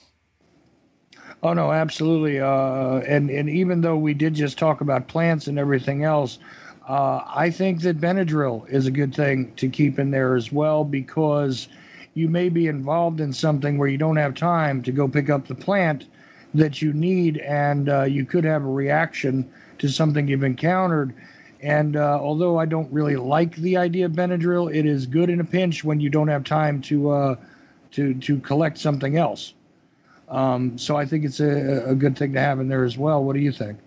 Oh, no, absolutely. Uh, and, and even though we did just talk about plants and everything else, uh, I think that Benadryl is a good thing to keep in there as well, because you may be involved in something where you don't have time to go pick up the plant that you need, and uh, you could have a reaction to something you've encountered. And uh, although I don't really like the idea of Benadryl, it is good in a pinch when you don't have time to uh, to to collect something else. Um, so I think it's a, a good thing to have in there as well. What do you think?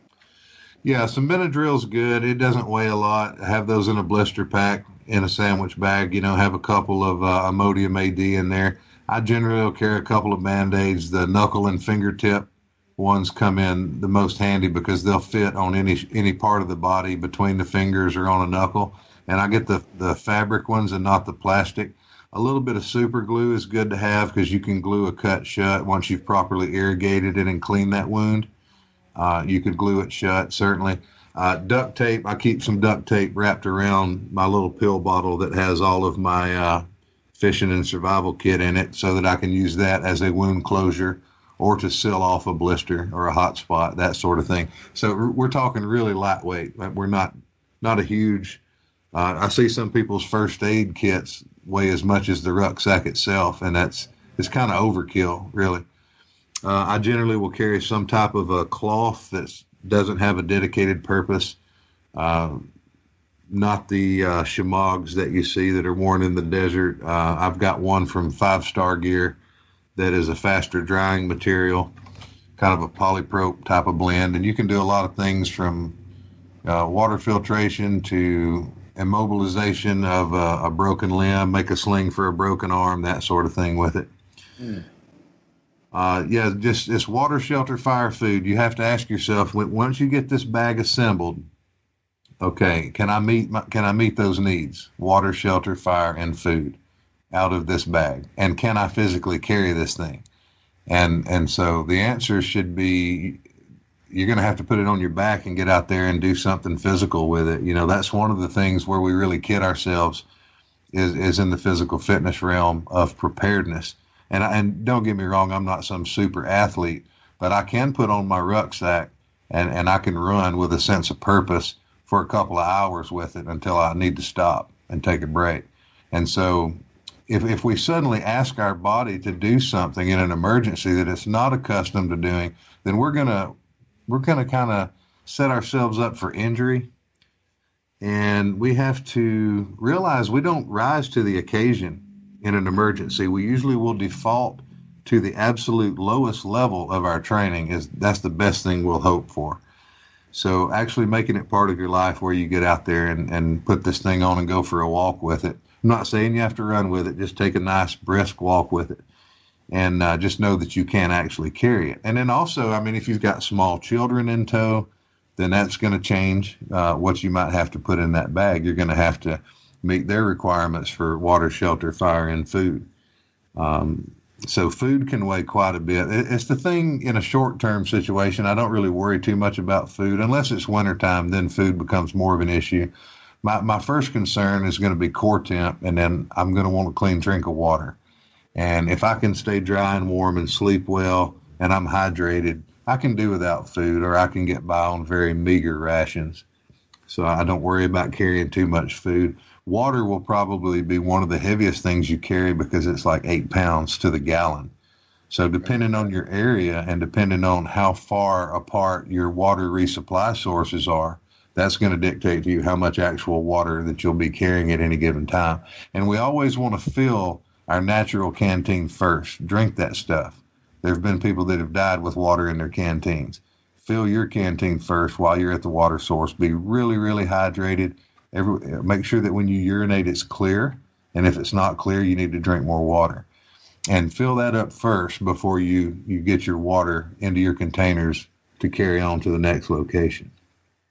Yeah, some Benadryl's good. It doesn't weigh a lot. Have those in a blister pack in a sandwich bag. You know, have a couple of uh, Imodium A D in there. I generally will carry a couple of Band-Aids. The knuckle and fingertip ones come in the most handy because they'll fit on any any part of the body between the fingers or on a knuckle. And I get the, the fabric ones and not the plastic. A little bit of super glue is good to have because you can glue a cut shut once you've properly irrigated it and cleaned that wound. Uh, you could glue it shut, certainly. Uh, duct tape, I keep some duct tape wrapped around my little pill bottle that has all of my uh, fishing and survival kit in it so that I can use that as a wound closure or to seal off a blister or a hot spot, that sort of thing. So we're talking really lightweight. We're not, not a huge, uh, I see some people's first aid kits weigh as much as the rucksack itself, and that's, it's kind of overkill, really. Uh, I generally will carry some type of a cloth that doesn't have a dedicated purpose, uh, not the uh, shimogs that you see that are worn in the desert. Uh, I've got one from Five Star Gear that is a faster drying material, kind of a polyprop type of blend, and you can do a lot of things from uh, water filtration to immobilization of a, a broken limb, make a sling for a broken arm, that sort of thing with it. Mm. Uh, yeah, just it's water, shelter, fire, food. You have to ask yourself, once you get this bag assembled, okay, can I meet my, can I meet those needs? Water, shelter, fire, and food out of this bag, and can I physically carry this thing? And and so the answer should be, you're going to have to put it on your back and get out there and do something physical with it. You know, that's one of the things where we really kid ourselves is, is in the physical fitness realm of preparedness. And, and don't get me wrong, I'm not some super athlete, but I can put on my rucksack and, and I can run with a sense of purpose for a couple of hours with it until I need to stop and take a break. And so if, if we suddenly ask our body to do something in an emergency that it's not accustomed to doing, then we're going to we're going to kind of set ourselves up for injury. And we have to realize we don't rise to the occasion in an emergency. We usually will default to the absolute lowest level of our training. Is that's the best thing we'll hope for. So actually making it part of your life where you get out there and, and put this thing on and go for a walk with it. I'm not saying you have to run with it. Just take a nice brisk walk with it. And uh, just know that you can actually carry it. And then also, I mean, if you've got small children in tow, then that's going to change uh, what you might have to put in that bag. You're going to have to meet their requirements for water, shelter, fire, and food. Um, so food can weigh quite a bit. It's the thing in a short-term situation. I don't really worry too much about food. Unless it's wintertime, then food becomes more of an issue. My, my first concern is going to be core temp, and then I'm going to want a clean drink of water. And if I can stay dry and warm and sleep well and I'm hydrated, I can do without food, or I can get by on very meager rations. So I don't worry about carrying too much food. Water will probably be one of the heaviest things you carry because it's like eight pounds to the gallon. So depending on your area and depending on how far apart your water resupply sources are, that's going to dictate to you how much actual water that you'll be carrying at any given time. And we always want to fill our natural canteen first. Drink that stuff. There have been people that have died with water in their canteens. Fill your canteen first while you're at the water source. Be really, really hydrated. Every, make sure that when you urinate, it's clear. And if it's not clear, you need to drink more water. And fill that up first before you, you get your water into your containers to carry on to the next location.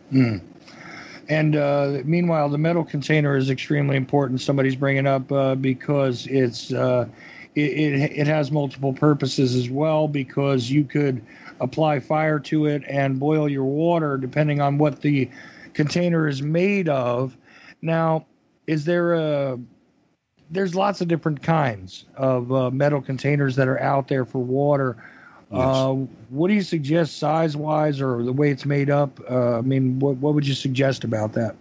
Mm. And uh, meanwhile, the metal container is extremely important. Somebody's bringing up uh, because it's uh, it, it it has multiple purposes as well, because you could apply fire to it and boil your water depending on what the container is made of. Now, is there a there's lots of different kinds of uh, metal containers that are out there for water. Yes. Uh, what do you suggest size-wise or the way it's made up? Uh, I mean, what what would you suggest about that?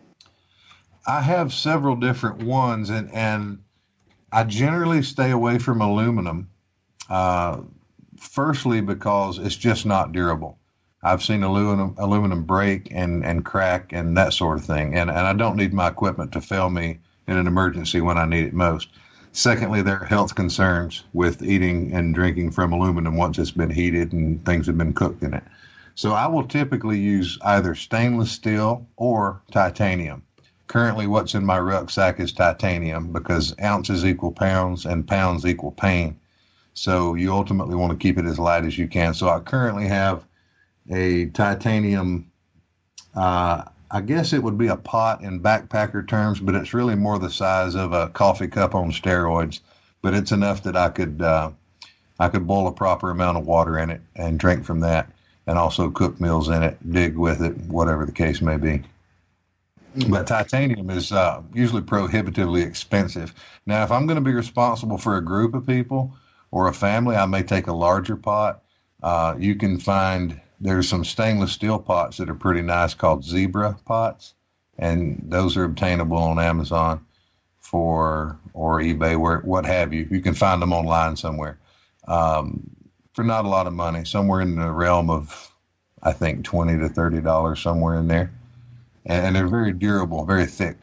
I have several different ones, and, and I generally stay away from aluminum, uh, firstly because it's just not durable. I've seen aluminum aluminum break and, and crack and that sort of thing, and, and I don't need my equipment to fail me in an emergency when I need it most. Secondly, there are health concerns with eating and drinking from aluminum once it's been heated and things have been cooked in it. So I will typically use either stainless steel or titanium. Currently, what's in my rucksack is titanium because ounces equal pounds and pounds equal pain. So you ultimately want to keep it as light as you can. So I currently have a titanium, uh, I guess it would be a pot in backpacker terms, but it's really more the size of a coffee cup on steroids. But it's enough that I could uh, I could boil a proper amount of water in it and drink from that, and also cook meals in it, dig with it, whatever the case may be. Mm-hmm. But titanium is uh, usually prohibitively expensive. Now, if I'm going to be responsible for a group of people or a family, I may take a larger pot. Uh, you can find There's some stainless steel pots that are pretty nice called Zebra pots, and those are obtainable on Amazon for or eBay, where what have you. You can find them online somewhere um, for not a lot of money, somewhere in the realm of, I think, twenty to thirty dollars, somewhere in there, and, and they're very durable, very thick.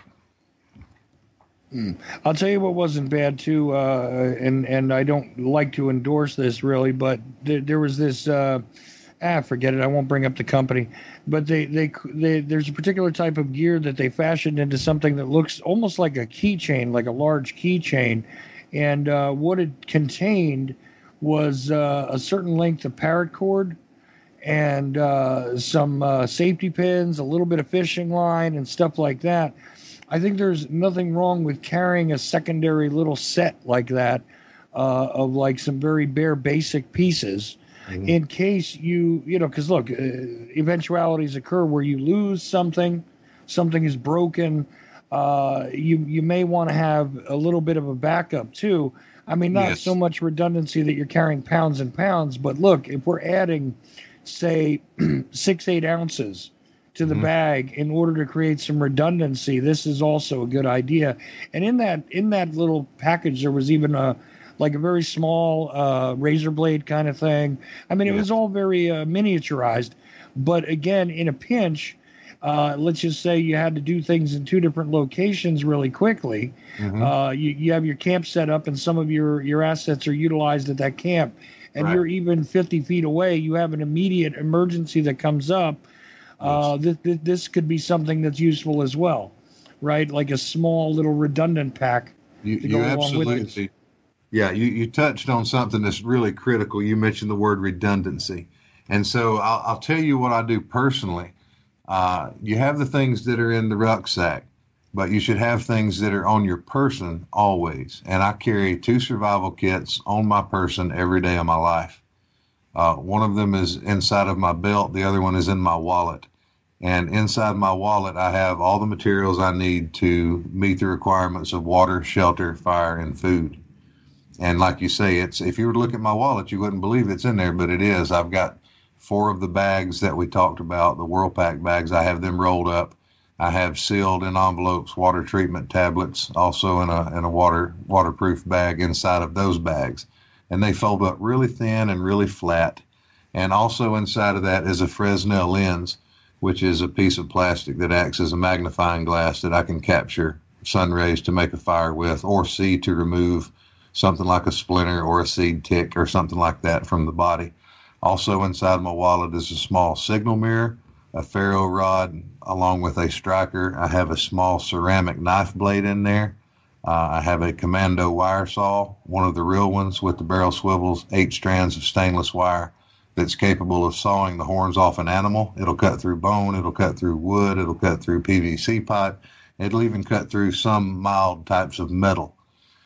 Mm. I'll tell you what wasn't bad too, uh, and and I don't like to endorse this really, but th- there was this. Uh, Ah, forget it. I won't bring up the company, but they, they, they, there's a particular type of gear that they fashioned into something that looks almost like a keychain, like a large keychain. And uh, what it contained was uh, a certain length of paracord and uh, some uh, safety pins, a little bit of fishing line and stuff like that. I think there's nothing wrong with carrying a secondary little set like that uh, of like some very bare basic pieces. Mm-hmm. In case you, you know, because look, uh, eventualities occur where you lose something, something is broken. Uh, you you may want to have a little bit of a backup too. I mean, not yes. so much redundancy that you're carrying pounds and pounds, but look, if we're adding, say, six, eight ounces to the mm-hmm. bag in order to create some redundancy, this is also a good idea. And in that in that little package, there was even a like a very small uh, razor blade kind of thing. I mean, it yeah. was all very uh, miniaturized. But again, in a pinch, uh, let's just say you had to do things in two different locations really quickly. Mm-hmm. Uh, you, you have your camp set up and some of your, your assets are utilized at that camp. And right. you're even fifty feet away. You have an immediate emergency that comes up. Uh, yes. this, this could be something that's useful as well, right? Like a small little redundant pack you, to go you along absolutely with it. Yeah, you, you touched on something that's really critical. You mentioned the word redundancy. And so I'll, I'll tell you what I do personally. Uh, you have the things that are in the rucksack, but you should have things that are on your person always. And I carry two survival kits on my person every day of my life. Uh, one of them is inside of my belt. The other one is in my wallet. And inside my wallet, I have all the materials I need to meet the requirements of water, shelter, fire, and food. And like you say, it's if you were to look at my wallet, you wouldn't believe it's in there, but it is. I've got four of the bags that we talked about, the Whirlpack bags. I have them rolled up. I have sealed in envelopes water treatment tablets, also in a in a water waterproof bag inside of those bags. And they fold up really thin and really flat. And also inside of that is a Fresnel lens, which is a piece of plastic that acts as a magnifying glass that I can capture sun rays to make a fire with, or see to remove something like a splinter or a seed tick or something like that from the body. Also inside my wallet is a small signal mirror, a ferro rod, along with a striker. I have a small ceramic knife blade in there. Uh, I have a Commando wire saw, one of the real ones with the barrel swivels, eight strands of stainless wire, that's capable of sawing the horns off an animal. It'll cut through bone, it'll cut through wood, it'll cut through P V C pipe, it'll even cut through some mild types of metal.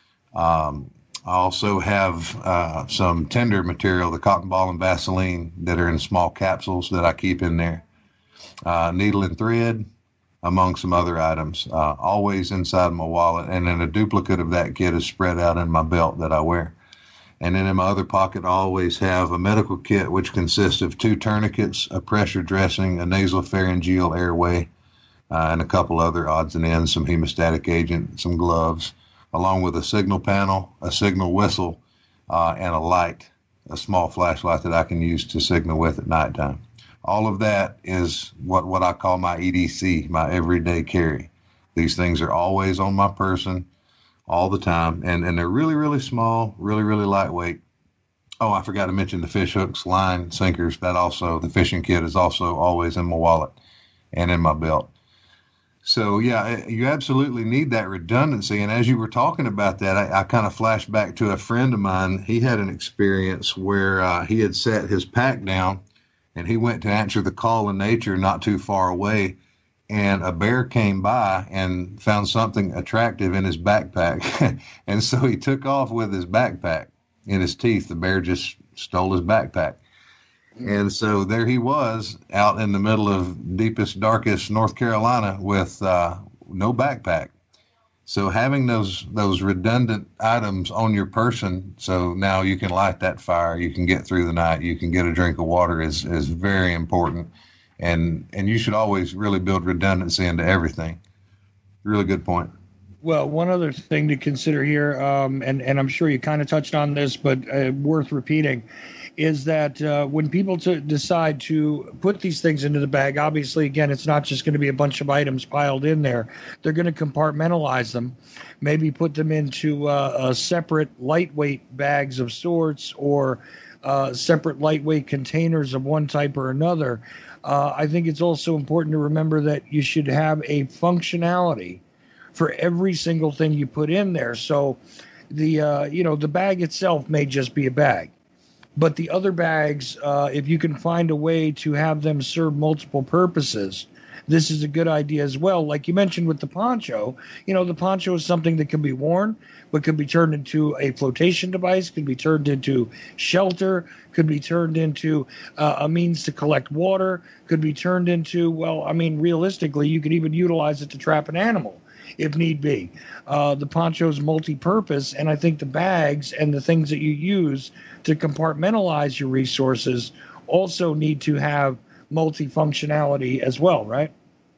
Um, I also have uh, some tender material, the cotton ball and Vaseline, that are in small capsules that I keep in there. Uh, needle and thread, among some other items, uh, always inside my wallet. And then a duplicate of that kit is spread out in my belt that I wear. And then in my other pocket, I always have a medical kit, which consists of two tourniquets, a pressure dressing, a nasopharyngeal airway, uh, and a couple other odds and ends, some hemostatic agent, some gloves, along with a signal panel, a signal whistle, uh, and a light, a small flashlight that I can use to signal with at nighttime. All of that is what, what I call my E D C, my everyday carry. These things are always on my person all the time, and, and they're really, really small, really, really lightweight. Oh, I forgot to mention the fish hooks, line, sinkers. That also, the fishing kit is also always in my wallet and in my belt. So, yeah, you absolutely need that redundancy. And as you were talking about that, I, I kind of flashed back to a friend of mine. He had an experience where uh, he had set his pack down, and he went to answer the call in nature not too far away, and a bear came by and found something attractive in his backpack. And so he took off with his backpack in his teeth. The bear just stole his backpack. And so there he was out in the middle of deepest, darkest North Carolina with uh, no backpack. So having those those redundant items on your person, so now you can light that fire, you can get through the night, you can get a drink of water, is is very important. And and you should always really build redundancy into everything. Really good point. Well, one other thing to consider here, um, and, and I'm sure you kind of touched on this, but uh, worth repeating, is that uh, when people to decide to put these things into the bag, obviously, again, it's not just going to be a bunch of items piled in there. They're going to compartmentalize them, maybe put them into uh, a separate lightweight bags of sorts, or uh, separate lightweight containers of one type or another. Uh, I think it's also important to remember that you should have a functionality for every single thing you put in there. So the, uh, you know, the bag itself may just be a bag, but the other bags, uh, if you can find a way to have them serve multiple purposes, this is a good idea as well. Like you mentioned with the poncho, you know, the poncho is something that can be worn, but could be turned into a flotation device, could be turned into shelter, could be turned into uh, a means to collect water, could be turned into, well, I mean, realistically, you could even utilize it to trap an animal if need be. Uh, the poncho is multi-purpose, and I think the bags and the things that you use to compartmentalize your resources also need to have multifunctionality as well, right?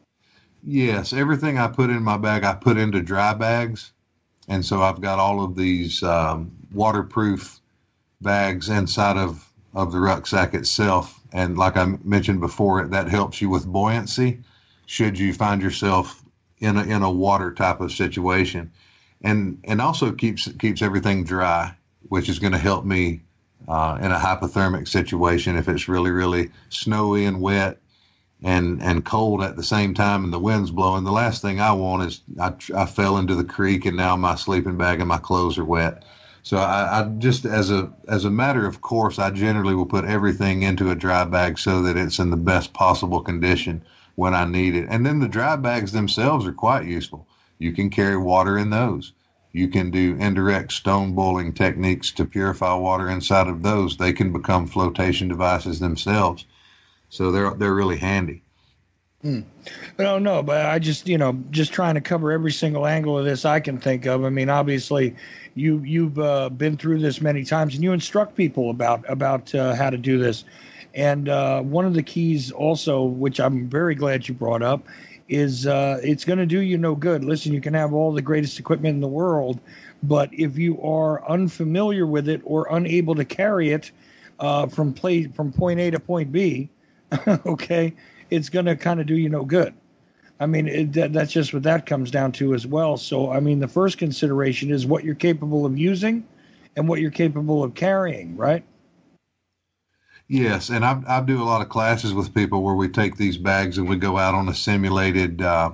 Yes, everything I put in my bag, I put into dry bags. And so I've got all of these um, waterproof bags inside of, of the rucksack itself. And like I mentioned before, that helps you with buoyancy should you find yourself in a, in a water type of situation. And and also keeps keeps everything dry, which is going to help me uh, in a hypothermic situation if it's really, really snowy and wet and and cold at the same time and the wind's blowing. The last thing I want is I, I fell into the creek and now my sleeping bag and my clothes are wet. So I, I just, as a as a matter of course, I generally will put everything into a dry bag so that it's in the best possible condition when I need it. And then the dry bags themselves are quite useful. You can carry water in those. You can do indirect stone boiling techniques to purify water inside of those. They can become flotation devices themselves. So they're they're really handy. Hmm. I don't know, but I just, you know, just trying to cover every single angle of this I can think of. I mean, obviously, you you've uh, been through this many times, and you instruct people about about uh, how to do this. And uh, one of the keys, also, which I'm very glad you brought up, is uh, it's going to do you no good. Listen, you can have all the greatest equipment in the world, but if you are unfamiliar with it or unable to carry it uh, from play from point A to point B, okay, it's going to kind of do you no good. I mean, it, that, that's just what that comes down to as well. So, I mean, the first consideration is what you're capable of using and what you're capable of carrying, right? Yes, and I, I do a lot of classes with people where we take these bags and we go out on a simulated uh,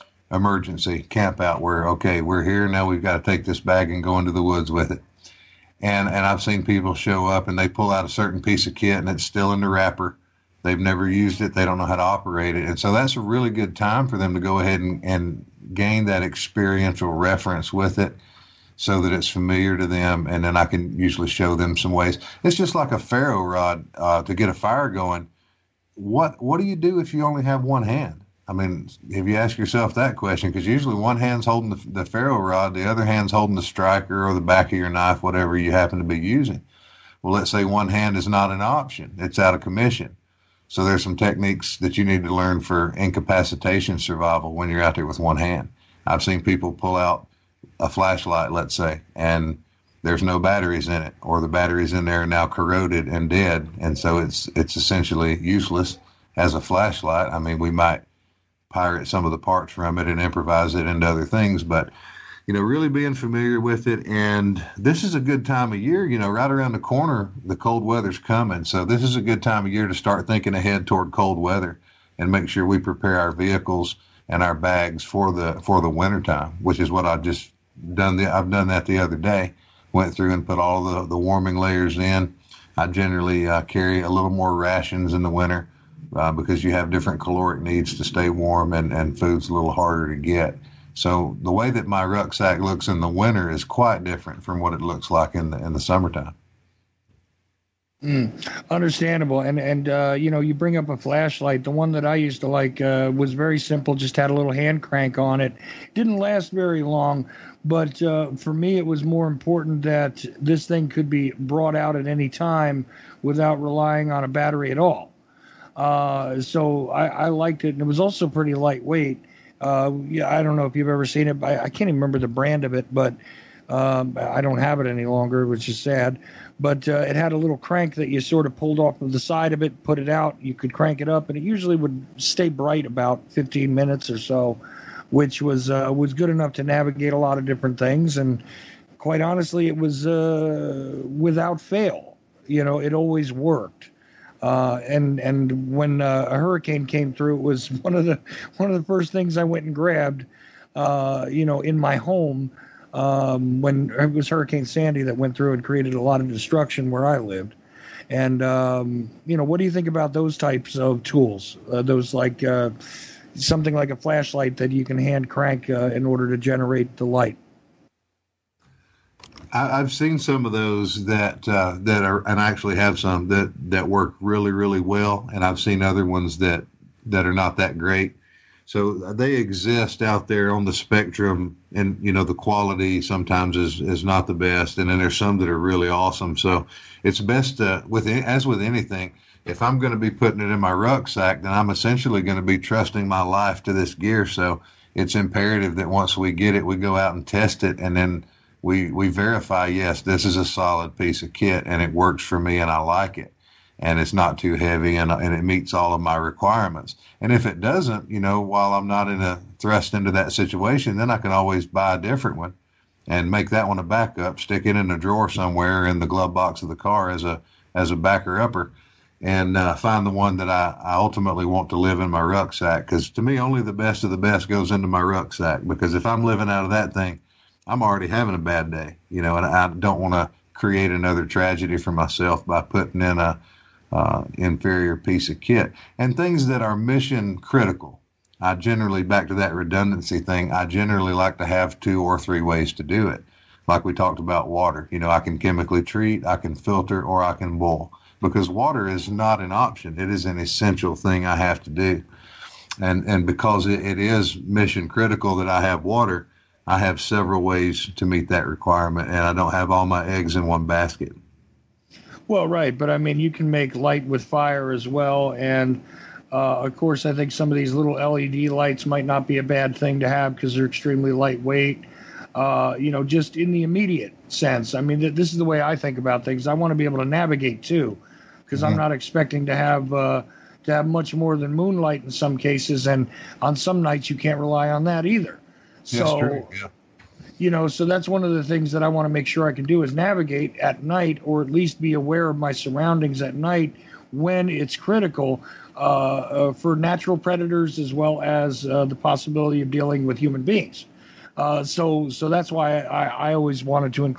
emergency camp out where, okay, we're here, now we've got to take this bag and go into the woods with it. And and I've seen people show up and they pull out a certain piece of kit and it's still in the wrapper. They've never used it. They don't know how to operate it. And so that's a really good time for them to go ahead and, and gain that experiential reference with it so that it's familiar to them. And then I can usually show them some ways. It's just like a ferro rod uh, to get a fire going. What what do you do if you only have one hand? I mean, if you ask yourself that question, because usually one hand's holding the, the ferro rod, the other hand's holding the striker or the back of your knife, whatever you happen to be using. Well, let's say one hand is not an option. It's out of commission. So there's some techniques that you need to learn for incapacitation survival when you're out there with one hand. I've seen people pull out a flashlight, let's say, and there's no batteries in it, or the batteries in there are now corroded and dead. And so it's, it's essentially useless as a flashlight. I mean, we might pirate some of the parts from it and improvise it into other things, but you know, really being familiar with it. And this is a good time of year, you know, right around the corner, the cold weather's coming. So this is a good time of year to start thinking ahead toward cold weather and make sure we prepare our vehicles and our bags for the, for the winter time, which is what I just done. The, I've done that the other day, went through and put all the, the warming layers in. I generally uh, carry a little more rations in the winter. Uh, because you have different caloric needs to stay warm, and, and food's a little harder to get. So the way that my rucksack looks in the winter is quite different from what it looks like in the in the summertime. Mm, understandable. And, and uh, you know, you bring up a flashlight. The one that I used to like uh, was very simple, just had a little hand crank on it. Didn't last very long, but uh, for me it was more important that this thing could be brought out at any time without relying on a battery at all. Uh, so I, I liked it, and it was also pretty lightweight. Uh, yeah, I don't know if you've ever seen it. I, I can't even remember the brand of it, but um, I don't have it any longer, which is sad. But uh, it had a little crank that you sort of pulled off of the side of it, put it out. You could crank it up, and it usually would stay bright about fifteen minutes or so, which was uh, was good enough to navigate a lot of different things. And quite honestly, it was uh, without fail. You know, it always worked. Uh, and and when uh, a hurricane came through, it was one of the one of the first things I went and grabbed, uh, you know, in my home um, when it was Hurricane Sandy that went through and created a lot of destruction where I lived. And um, you know, what do you think about those types of tools? Uh, those like uh, something like a flashlight that you can hand crank uh, in order to generate the light. I, I've seen some of those that uh, that are, and I actually have some that, that work really, really well. And I've seen other ones that, that are not that great. So they exist out there on the spectrum, and you know the quality sometimes is, is not the best, and then there's some that are really awesome. So it's best to, with as with anything, if I'm going to be putting it in my rucksack, then I'm essentially going to be trusting my life to this gear. So it's imperative that once we get it, we go out and test it, and then we we verify, yes, this is a solid piece of kit and it works for me and I like it, and it's not too heavy, and and it meets all of my requirements. And if it doesn't, you know, while I'm not in a thrust into that situation, then I can always buy a different one and make that one a backup, stick it in a drawer somewhere in the glove box of the car as a as a backer upper, and uh, find the one that I, I ultimately want to live in my rucksack. Because to me, only the best of the best goes into my rucksack, because if I'm living out of that thing, I'm already having a bad day, you know, and I don't want to create another tragedy for myself by putting in a uh, inferior piece of kit. And things that are mission critical, I generally, back to that redundancy thing, I generally like to have two or three ways to do it. Like we talked about water, you know, I can chemically treat, I can filter, or I can boil, because water is not an option. It is an essential thing I have to do. And, and because it, it is mission critical that I have water, I have several ways to meet that requirement, and I don't have all my eggs in one basket. Well, right, but I mean, you can make light with fire as well, and uh, of course, I think some of these little L E D lights might not be a bad thing to have because they're extremely lightweight. Uh, you know, just in the immediate sense. I mean, th- this is the way I think about things. I want to be able to navigate too, because mm-hmm. I'm not expecting to have uh, to have much more than moonlight in some cases, and on some nights you can't rely on that either. So, true. Yeah. you know, so that's one of the things that I want to make sure I can do is navigate at night, or at least be aware of my surroundings at night when it's critical uh, uh, for natural predators, as well as uh, the possibility of dealing with human beings. Uh, so, so that's why I, I always wanted to include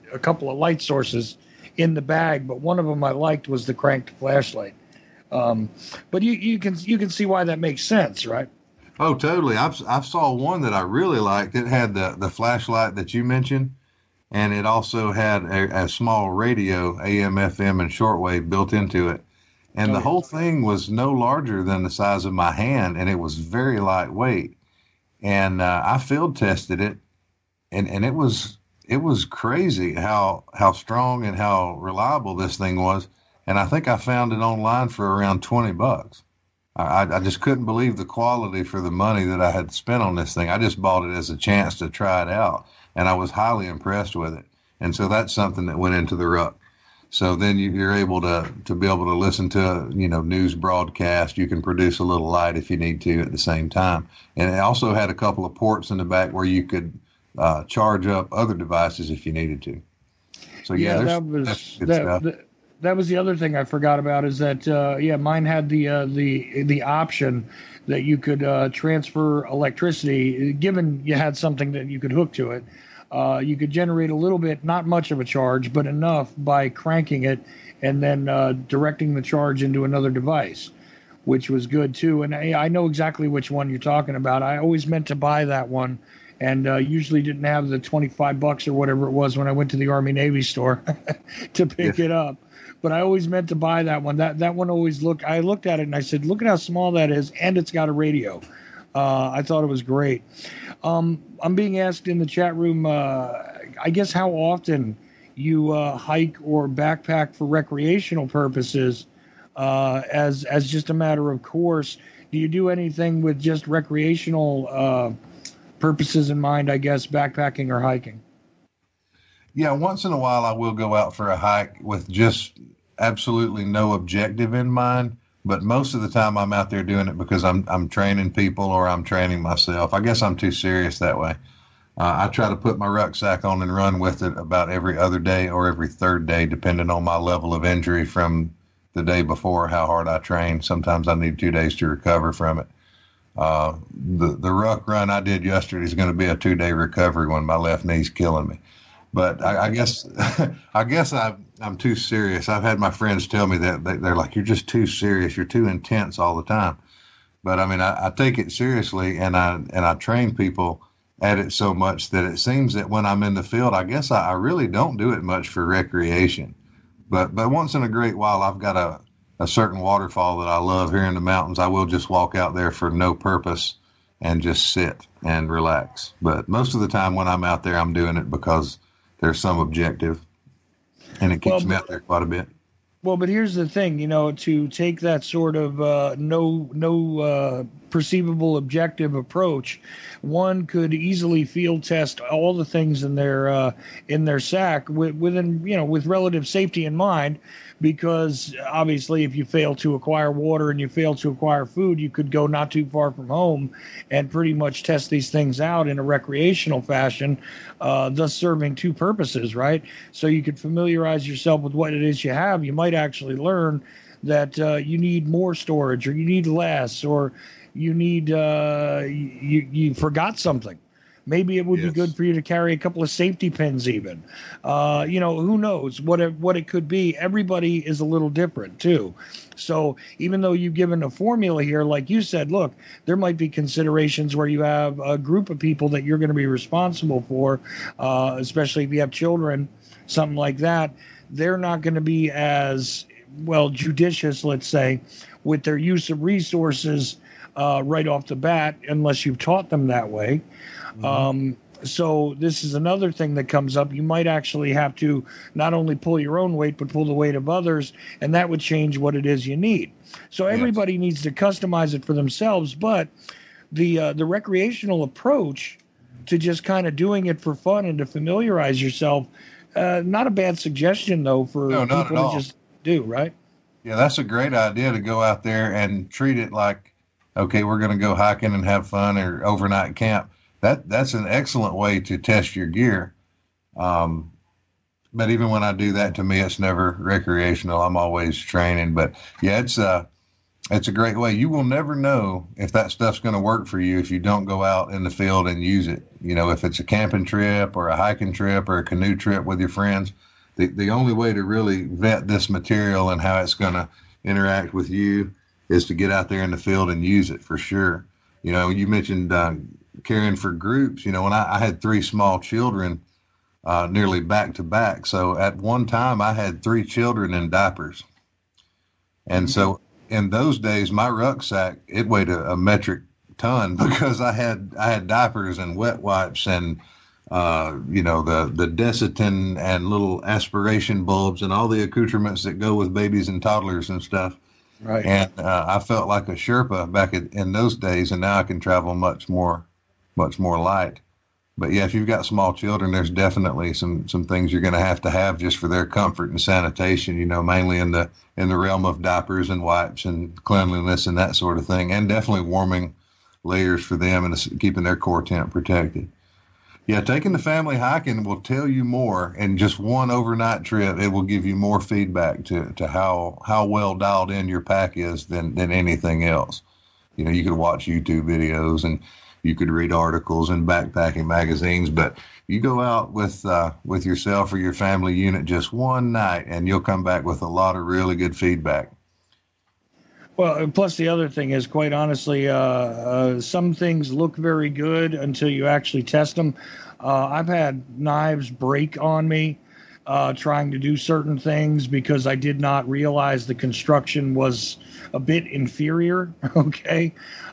a couple of light sources in the bag, but one of them I liked was the cranked flashlight. Um, but you, you can you can see why that makes sense, right? Oh, totally. I've I saw one that I really liked. It had the the flashlight that you mentioned, and it also had a, a small radio, A M, F M, and shortwave built into it. And oh, the yeah. whole thing was no larger than the size of my hand, and it was very lightweight. And uh, I field tested it, and, and it was it was crazy how how strong and how reliable this thing was. And I think I found it online for around twenty bucks. I, I just couldn't believe the quality for the money that I had spent on this thing. I just bought it as a chance to try it out, and I was highly impressed with it. And so that's something that went into the ruck. So then you, you're able to, to be able to listen to, you know, news broadcast. You can produce a little light if you need to at the same time. And it also had a couple of ports in the back where you could uh, charge up other devices if you needed to. So yeah, yeah there's that was that's good that, stuff. that, that was the other thing I forgot about is that uh, yeah, mine had the uh, the the option that you could uh, transfer electricity, given you had something that you could hook to it. Uh, you could generate a little bit, not much of a charge, but enough by cranking it and then uh, directing the charge into another device, which was good too. And I, I know exactly which one you're talking about. I always meant to buy that one, and uh, usually didn't have the twenty-five bucks or whatever it was when I went to the Army Navy store to pick Yeah. it up. But I always meant to buy that one. That that one always looked. I looked at it and I said, "Look at how small that is, and it's got a radio." Uh, I thought it was great. Um, I'm being asked in the chat room, uh, I guess, how often you uh, hike or backpack for recreational purposes, uh, as as just a matter of course. Do you do anything with just recreational uh, purposes in mind? I guess backpacking or hiking. Yeah, once in a while I will go out for a hike with just absolutely no objective in mind. But most of the time I'm out there doing it because I'm I'm training people or I'm training myself. I guess I'm too serious that way. Uh, I try to put my rucksack on and run with it about every other day or every third day, depending on my level of injury from the day before, how hard I train. Sometimes I need two days to recover from it. Uh, the, the ruck run I did yesterday is going to be a two-day recovery when my left knee's killing me. But I, I guess I guess I, I'm too serious. I've had my friends tell me that they, they're like, "You're just too serious. You're too intense all the time." But I mean, I, I take it seriously, and I and I train people at it so much that it seems that when I'm in the field, I guess I, I really don't do it much for recreation. But but once in a great while, I've got a, a certain waterfall that I love here in the mountains. I will just walk out there for no purpose and just sit and relax. But most of the time when I'm out there, I'm doing it because there's some objective, and it keeps Well, me out there quite a bit. Well, but here's the thing, you know, to take that sort of uh, no no uh, perceivable objective approach, one could easily field test all the things in their uh, in their sack with, within you know with relative safety in mind, because obviously if you fail to acquire water and you fail to acquire food, you could go not too far from home and pretty much test these things out in a recreational fashion, uh, thus serving two purposes, right? So you could familiarize yourself with what it is you have. You might actually learn that uh, you need more storage or you need less or you need uh, you, you forgot something. Maybe it would Yes. be good for you to carry a couple of safety pins even. Uh, you know, who knows what it, what it could be. Everybody is a little different too. So even though you've given a formula here, like you said, look, there might be considerations where you have a group of people that you're going to be responsible for, uh, especially if you have children, something like that. They're not going to be as, well, judicious, let's say, with their use of resources uh, right off the bat, unless you've taught them that way. Mm-hmm. Um, so this is another thing that comes up. You might actually have to not only pull your own weight, but pull the weight of others, and that would change what it is you need. So everybody yes. needs to customize it for themselves, but the uh, the recreational approach to just kind of doing it for fun and to familiarize yourself, uh, not a bad suggestion, though, for no, people to all. just do, right? Yeah, that's a great idea to go out there and treat it like, okay, we're going to go hiking and have fun or overnight camp. That that's an excellent way to test your gear. Um, but even when I do that, to me, it's never recreational. I'm always training. But yeah, it's uh, it's a great way. You will never know if that stuff's going to work for you if you don't go out in the field and use it. You know, if it's a camping trip or a hiking trip or a canoe trip with your friends, the, the only way to really vet this material and how it's going to interact with you is to get out there in the field and use it for sure. You know, you mentioned uh, caring for groups. You know, when I, I had three small children, uh, nearly back to back. So at one time I had three children in diapers. And mm-hmm. so in those days, my rucksack, it weighed a, a metric ton because I had, I had diapers and wet wipes and, uh, you know, the, the Desitin and little aspiration bulbs and all the accoutrements that go with babies and toddlers and stuff. Right. And uh, I felt like a Sherpa back in, in those days, and now I can travel much more, much more light. But yeah, if you've got small children, there's definitely some, some things you're going to have to have just for their comfort and sanitation, you know, mainly in the, in the realm of diapers and wipes and cleanliness and that sort of thing. And definitely warming layers for them and keeping their core temp protected. Yeah, taking the family hiking will tell you more. In just one overnight trip, it will give you more feedback to, to how, how well dialed in your pack is than, than anything else. You know, you could watch YouTube videos and you could read articles in backpacking magazines, but you go out with uh, with yourself or your family unit just one night, and you'll come back with a lot of really good feedback. Well, plus the other thing is, quite honestly, uh, uh, some things look very good until you actually test them. Uh, I've had knives break on me uh, trying to do certain things because I did not realize the construction was a bit inferior. Okay.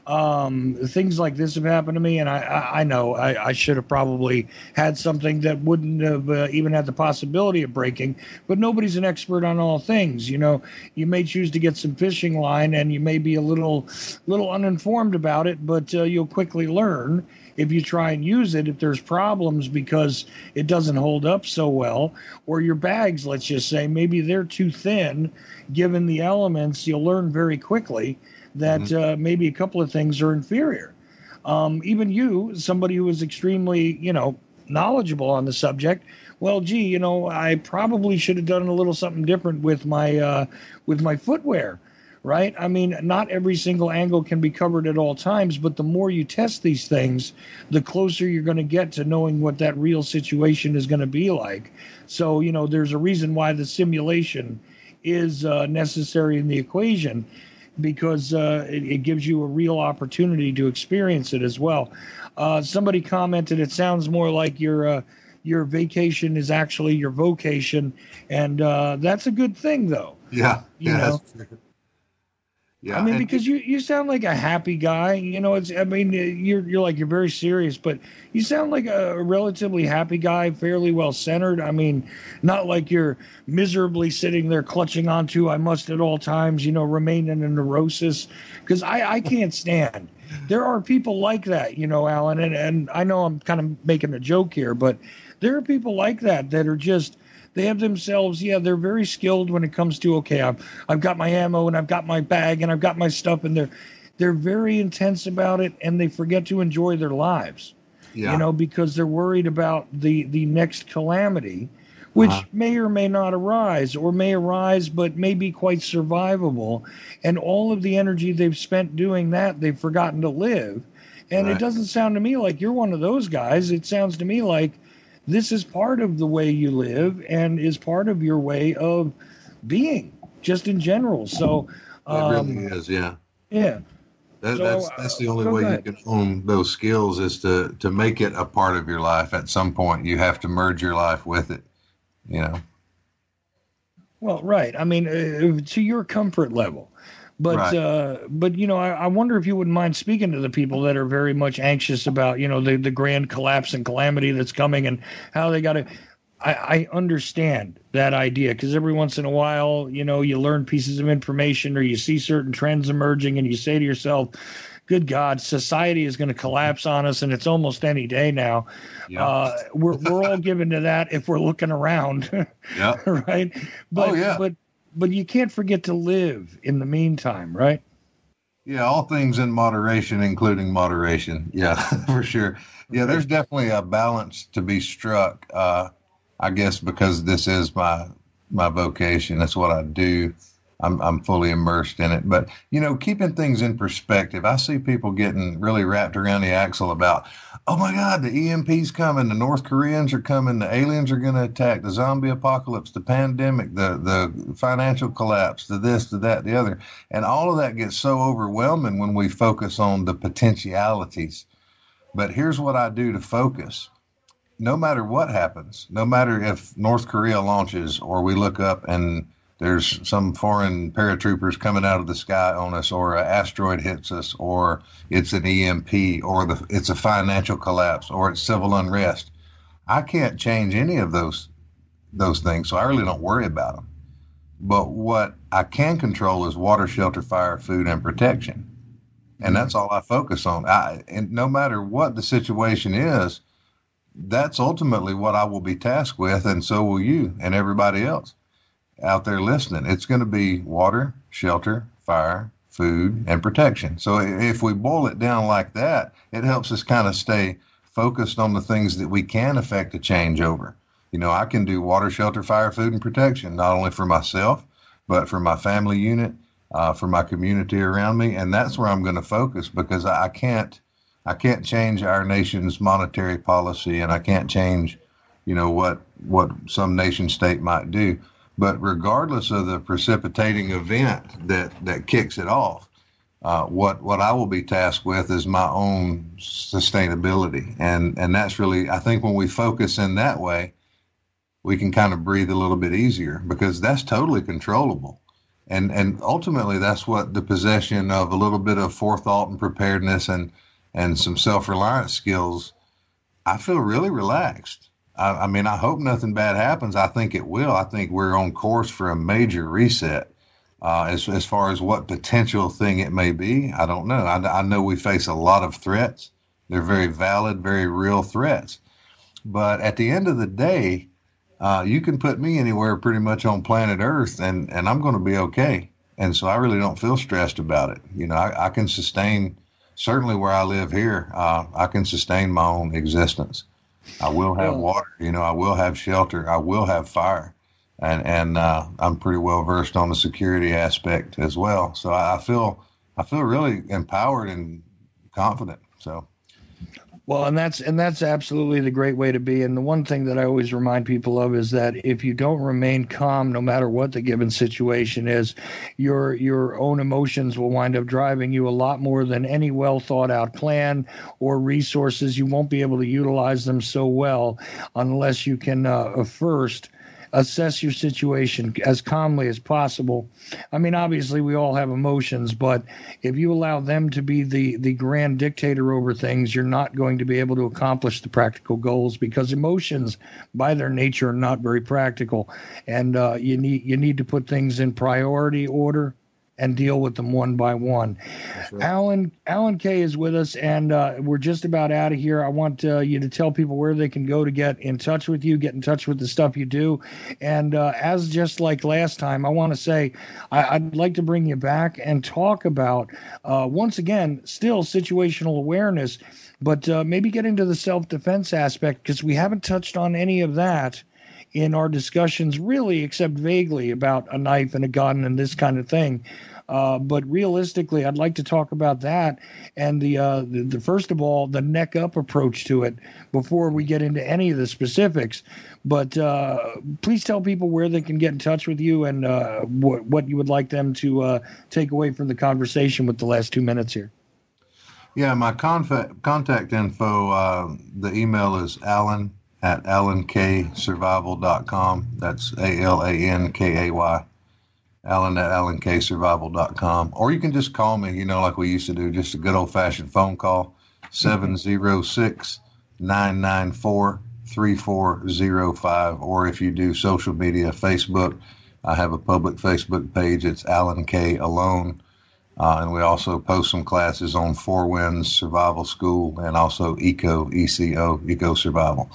Um, things like this have happened to me, and I, I, I know I, I should have probably had something that wouldn't have uh, even had the possibility of breaking, but nobody's an expert on all things. You know, you may choose to get some fishing line and you may be a little, little uninformed about it, but uh, you'll quickly learn if you try and use it, if there's problems because it doesn't hold up so well, or your bags, let's just say, maybe they're too thin, given the elements, you'll learn very quickly that mm-hmm. uh, maybe a couple of things are inferior. Um, even you, somebody who is extremely, you know, knowledgeable on the subject, well, gee, you know, I probably should have done a little something different with my uh, with my footwear, right? I mean, not every single angle can be covered at all times, but the more you test these things, the closer you're going to get to knowing what that real situation is going to be like. So, you know, there's a reason why the simulation is uh, necessary in the equation, because uh, it, it gives you a real opportunity to experience it as well. Uh, somebody commented, it sounds more like your uh, your vacation is actually your vocation, and uh, that's a good thing, though. Yeah, you yeah, know? That's true. Yeah, I mean, and, because you, you sound like a happy guy. You know, it's I mean, you're you're like you're very serious, but you sound like a relatively happy guy, fairly well centered. I mean, not like you're miserably sitting there clutching onto I must at all times, you know, remain in a neurosis. Because I, I can't stand. There are people like that, you know, Alan, and, and I know I'm kind of making a joke here, but there are people like that that are just. They have themselves, yeah, they're very skilled when it comes to, okay, I've, I've got my ammo and I've got my bag and I've got my stuff, and they're they're very intense about it, and they forget to enjoy their lives, yeah. you know, because they're worried about the, the next calamity, which uh-huh. may or may not arise, or may arise but may be quite survivable, and all of the energy they've spent doing that, they've forgotten to live. And right. It doesn't sound to me like you're one of those guys. It sounds to me like this is part of the way you live and is part of your way of being, just in general. So um, it really is, yeah. Yeah. That, so, that's that's the only uh, way ahead. you can own those skills is to, to make it a part of your life. At some point, you have to merge your life with it, you know. Well, right. I mean, uh, to your comfort level. But, right. uh, but you know, I, I wonder if you wouldn't mind speaking to the people that are very much anxious about, you know, the, the grand collapse and calamity that's coming and how they got to. I, I understand that idea, because every once in a while, you know, you learn pieces of information or you see certain trends emerging and you say to yourself, good God, society is going to collapse on us, and it's almost any day now. Yeah. Uh, we're we're all given to that if we're looking around. Yeah. Right. But, oh, yeah. But but you can't forget to live in the meantime, right? Yeah, all things in moderation, including moderation. Yeah, for sure. Yeah, okay. There's definitely a balance to be struck. Uh, I guess because this is my my vocation, that's what I do. I'm I'm fully immersed in it. But, you know, keeping things in perspective, I see people getting really wrapped around the axle about, oh my God, the E M P's coming, the North Koreans are coming, the aliens are going to attack, the zombie apocalypse, the pandemic, the the financial collapse, the this, the that, the other. And all of that gets so overwhelming when we focus on the potentialities. But here's what I do to focus. No matter what happens, no matter if North Korea launches or we look up and there's some foreign paratroopers coming out of the sky on us, or an asteroid hits us, or it's an E M P, or the, it's a financial collapse, or it's civil unrest. I can't change any of those those things, so I really don't worry about them. But what I can control is water, shelter, fire, food, and protection. And that's all I focus on. I, and no matter what the situation is, that's ultimately what I will be tasked with, and so will you and everybody else out there listening. It's going to be water, shelter, fire, food, and protection. So if we boil it down like that, it helps us kind of stay focused on the things that we can affect a change over. You know, I can do water, shelter, fire, food, and protection, not only for myself, but for my family unit, uh, for my community around me. And that's where I'm going to focus, because I can't, I can't change our nation's monetary policy, and I can't change, you know, what, what some nation state might do. But regardless of the precipitating event that, that kicks it off, uh, what what I will be tasked with is my own sustainability. And, and that's really, I think when we focus in that way, we can kind of breathe a little bit easier, because that's totally controllable. And and ultimately, that's what the possession of a little bit of forethought and preparedness and, and some self-reliance skills, I feel really relaxed. I, I mean, I hope nothing bad happens. I think it will. I think we're on course for a major reset. Uh, as as far as what potential thing it may be, I don't know. I, I know we face a lot of threats. They're very valid, very real threats. But at the end of the day, uh, you can put me anywhere pretty much on planet Earth, and, and I'm going to be okay. And so I really don't feel stressed about it. You know, I, I can sustain, certainly where I live here, uh, I can sustain my own existence. I will have water, you know, I will have shelter, I will have fire, and, and, uh, I'm pretty well versed on the security aspect as well. So I feel, I feel really empowered and confident. So. Well, and that's and that's absolutely the great way to be. And the one thing that I always remind people of is that if you don't remain calm, no matter what the given situation is, your your own emotions will wind up driving you a lot more than any well thought out plan or resources. You won't be able to utilize them so well unless you can uh, first assess your situation as calmly as possible. I mean, obviously we all have emotions, but if you allow them to be the, the grand dictator over things, you're not going to be able to accomplish the practical goals, because emotions by their nature are not very practical. And uh, you need, you need to put things in priority order and deal with them one by one. Right. Alan Alan Kay is with us, and uh, we're just about out of here. I want uh, you to tell people where they can go to get in touch with you, get in touch with the stuff you do. And uh, as just like last time, I want to say I, I'd like to bring you back and talk about, uh, once again, still situational awareness, but uh, maybe get into the self-defense aspect, because we haven't touched on any of that in our discussions, really, except vaguely about a knife and a gun and this kind of thing. Uh, but realistically, I'd like to talk about that and the, uh, the, the first of all, the neck up approach to it before we get into any of the specifics. But uh, please tell people where they can get in touch with you and uh, what, what you would like them to uh, take away from the conversation with the last two minutes here. Yeah, my contact, contact info, uh, the email is Alan at alan k survival dot com. That's A L A N K A Y. Alan at alan k survival dot com. Or you can just call me, you know, like we used to do, just a good old-fashioned phone call, seven oh six, nine nine four, three four oh five. Or if you do social media, Facebook, I have a public Facebook page. It's Alan K. Alone. Uh, and we also post some classes on Four Winds Survival School and also Eco, E C O, Eco Survival.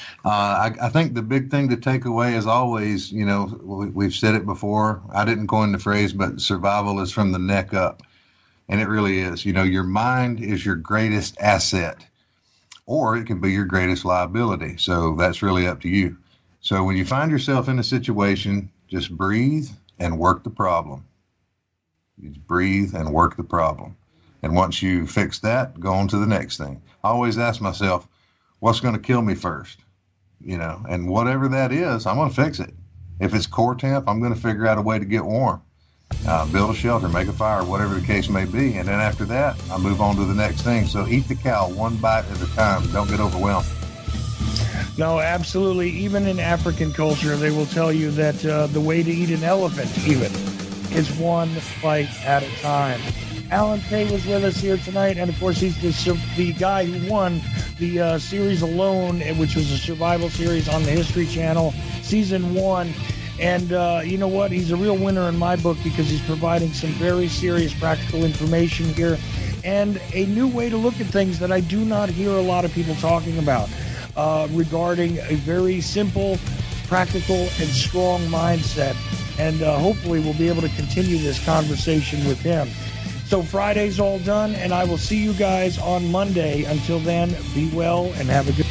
Uh, I, I think the big thing to take away is always, you know, we, we've said it before. I didn't coin the phrase, but survival is from the neck up. And it really is. You know, your mind is your greatest asset, or it can be your greatest liability. So that's really up to you. So when you find yourself in a situation, just breathe and work the problem. You just breathe and work the problem. And once you fix that, go on to the next thing. I always ask myself, what's going to kill me first? You know, and whatever that is, I'm going to fix it. If it's core temp, I'm going to figure out a way to get warm, uh, build a shelter, make a fire, whatever the case may be. And then after that, I move on to the next thing. So eat the cow one bite at a time. Don't get overwhelmed. No, absolutely. Even in African culture, they will tell you that uh, the way to eat an elephant, even, is one bite at a time. Alan Kay was with us here tonight, and of course, he's the, the guy who won the uh, series Alone, which was a survival series on the History Channel, season one. And uh, you know what? He's a real winner in my book because he's providing some very serious practical information here and a new way to look at things that I do not hear a lot of people talking about. Uh, regarding a very simple, practical, and strong mindset. And uh, hopefully we'll be able to continue this conversation with him. So Friday's all done, and I will see you guys on Monday. Until then, be well and have a good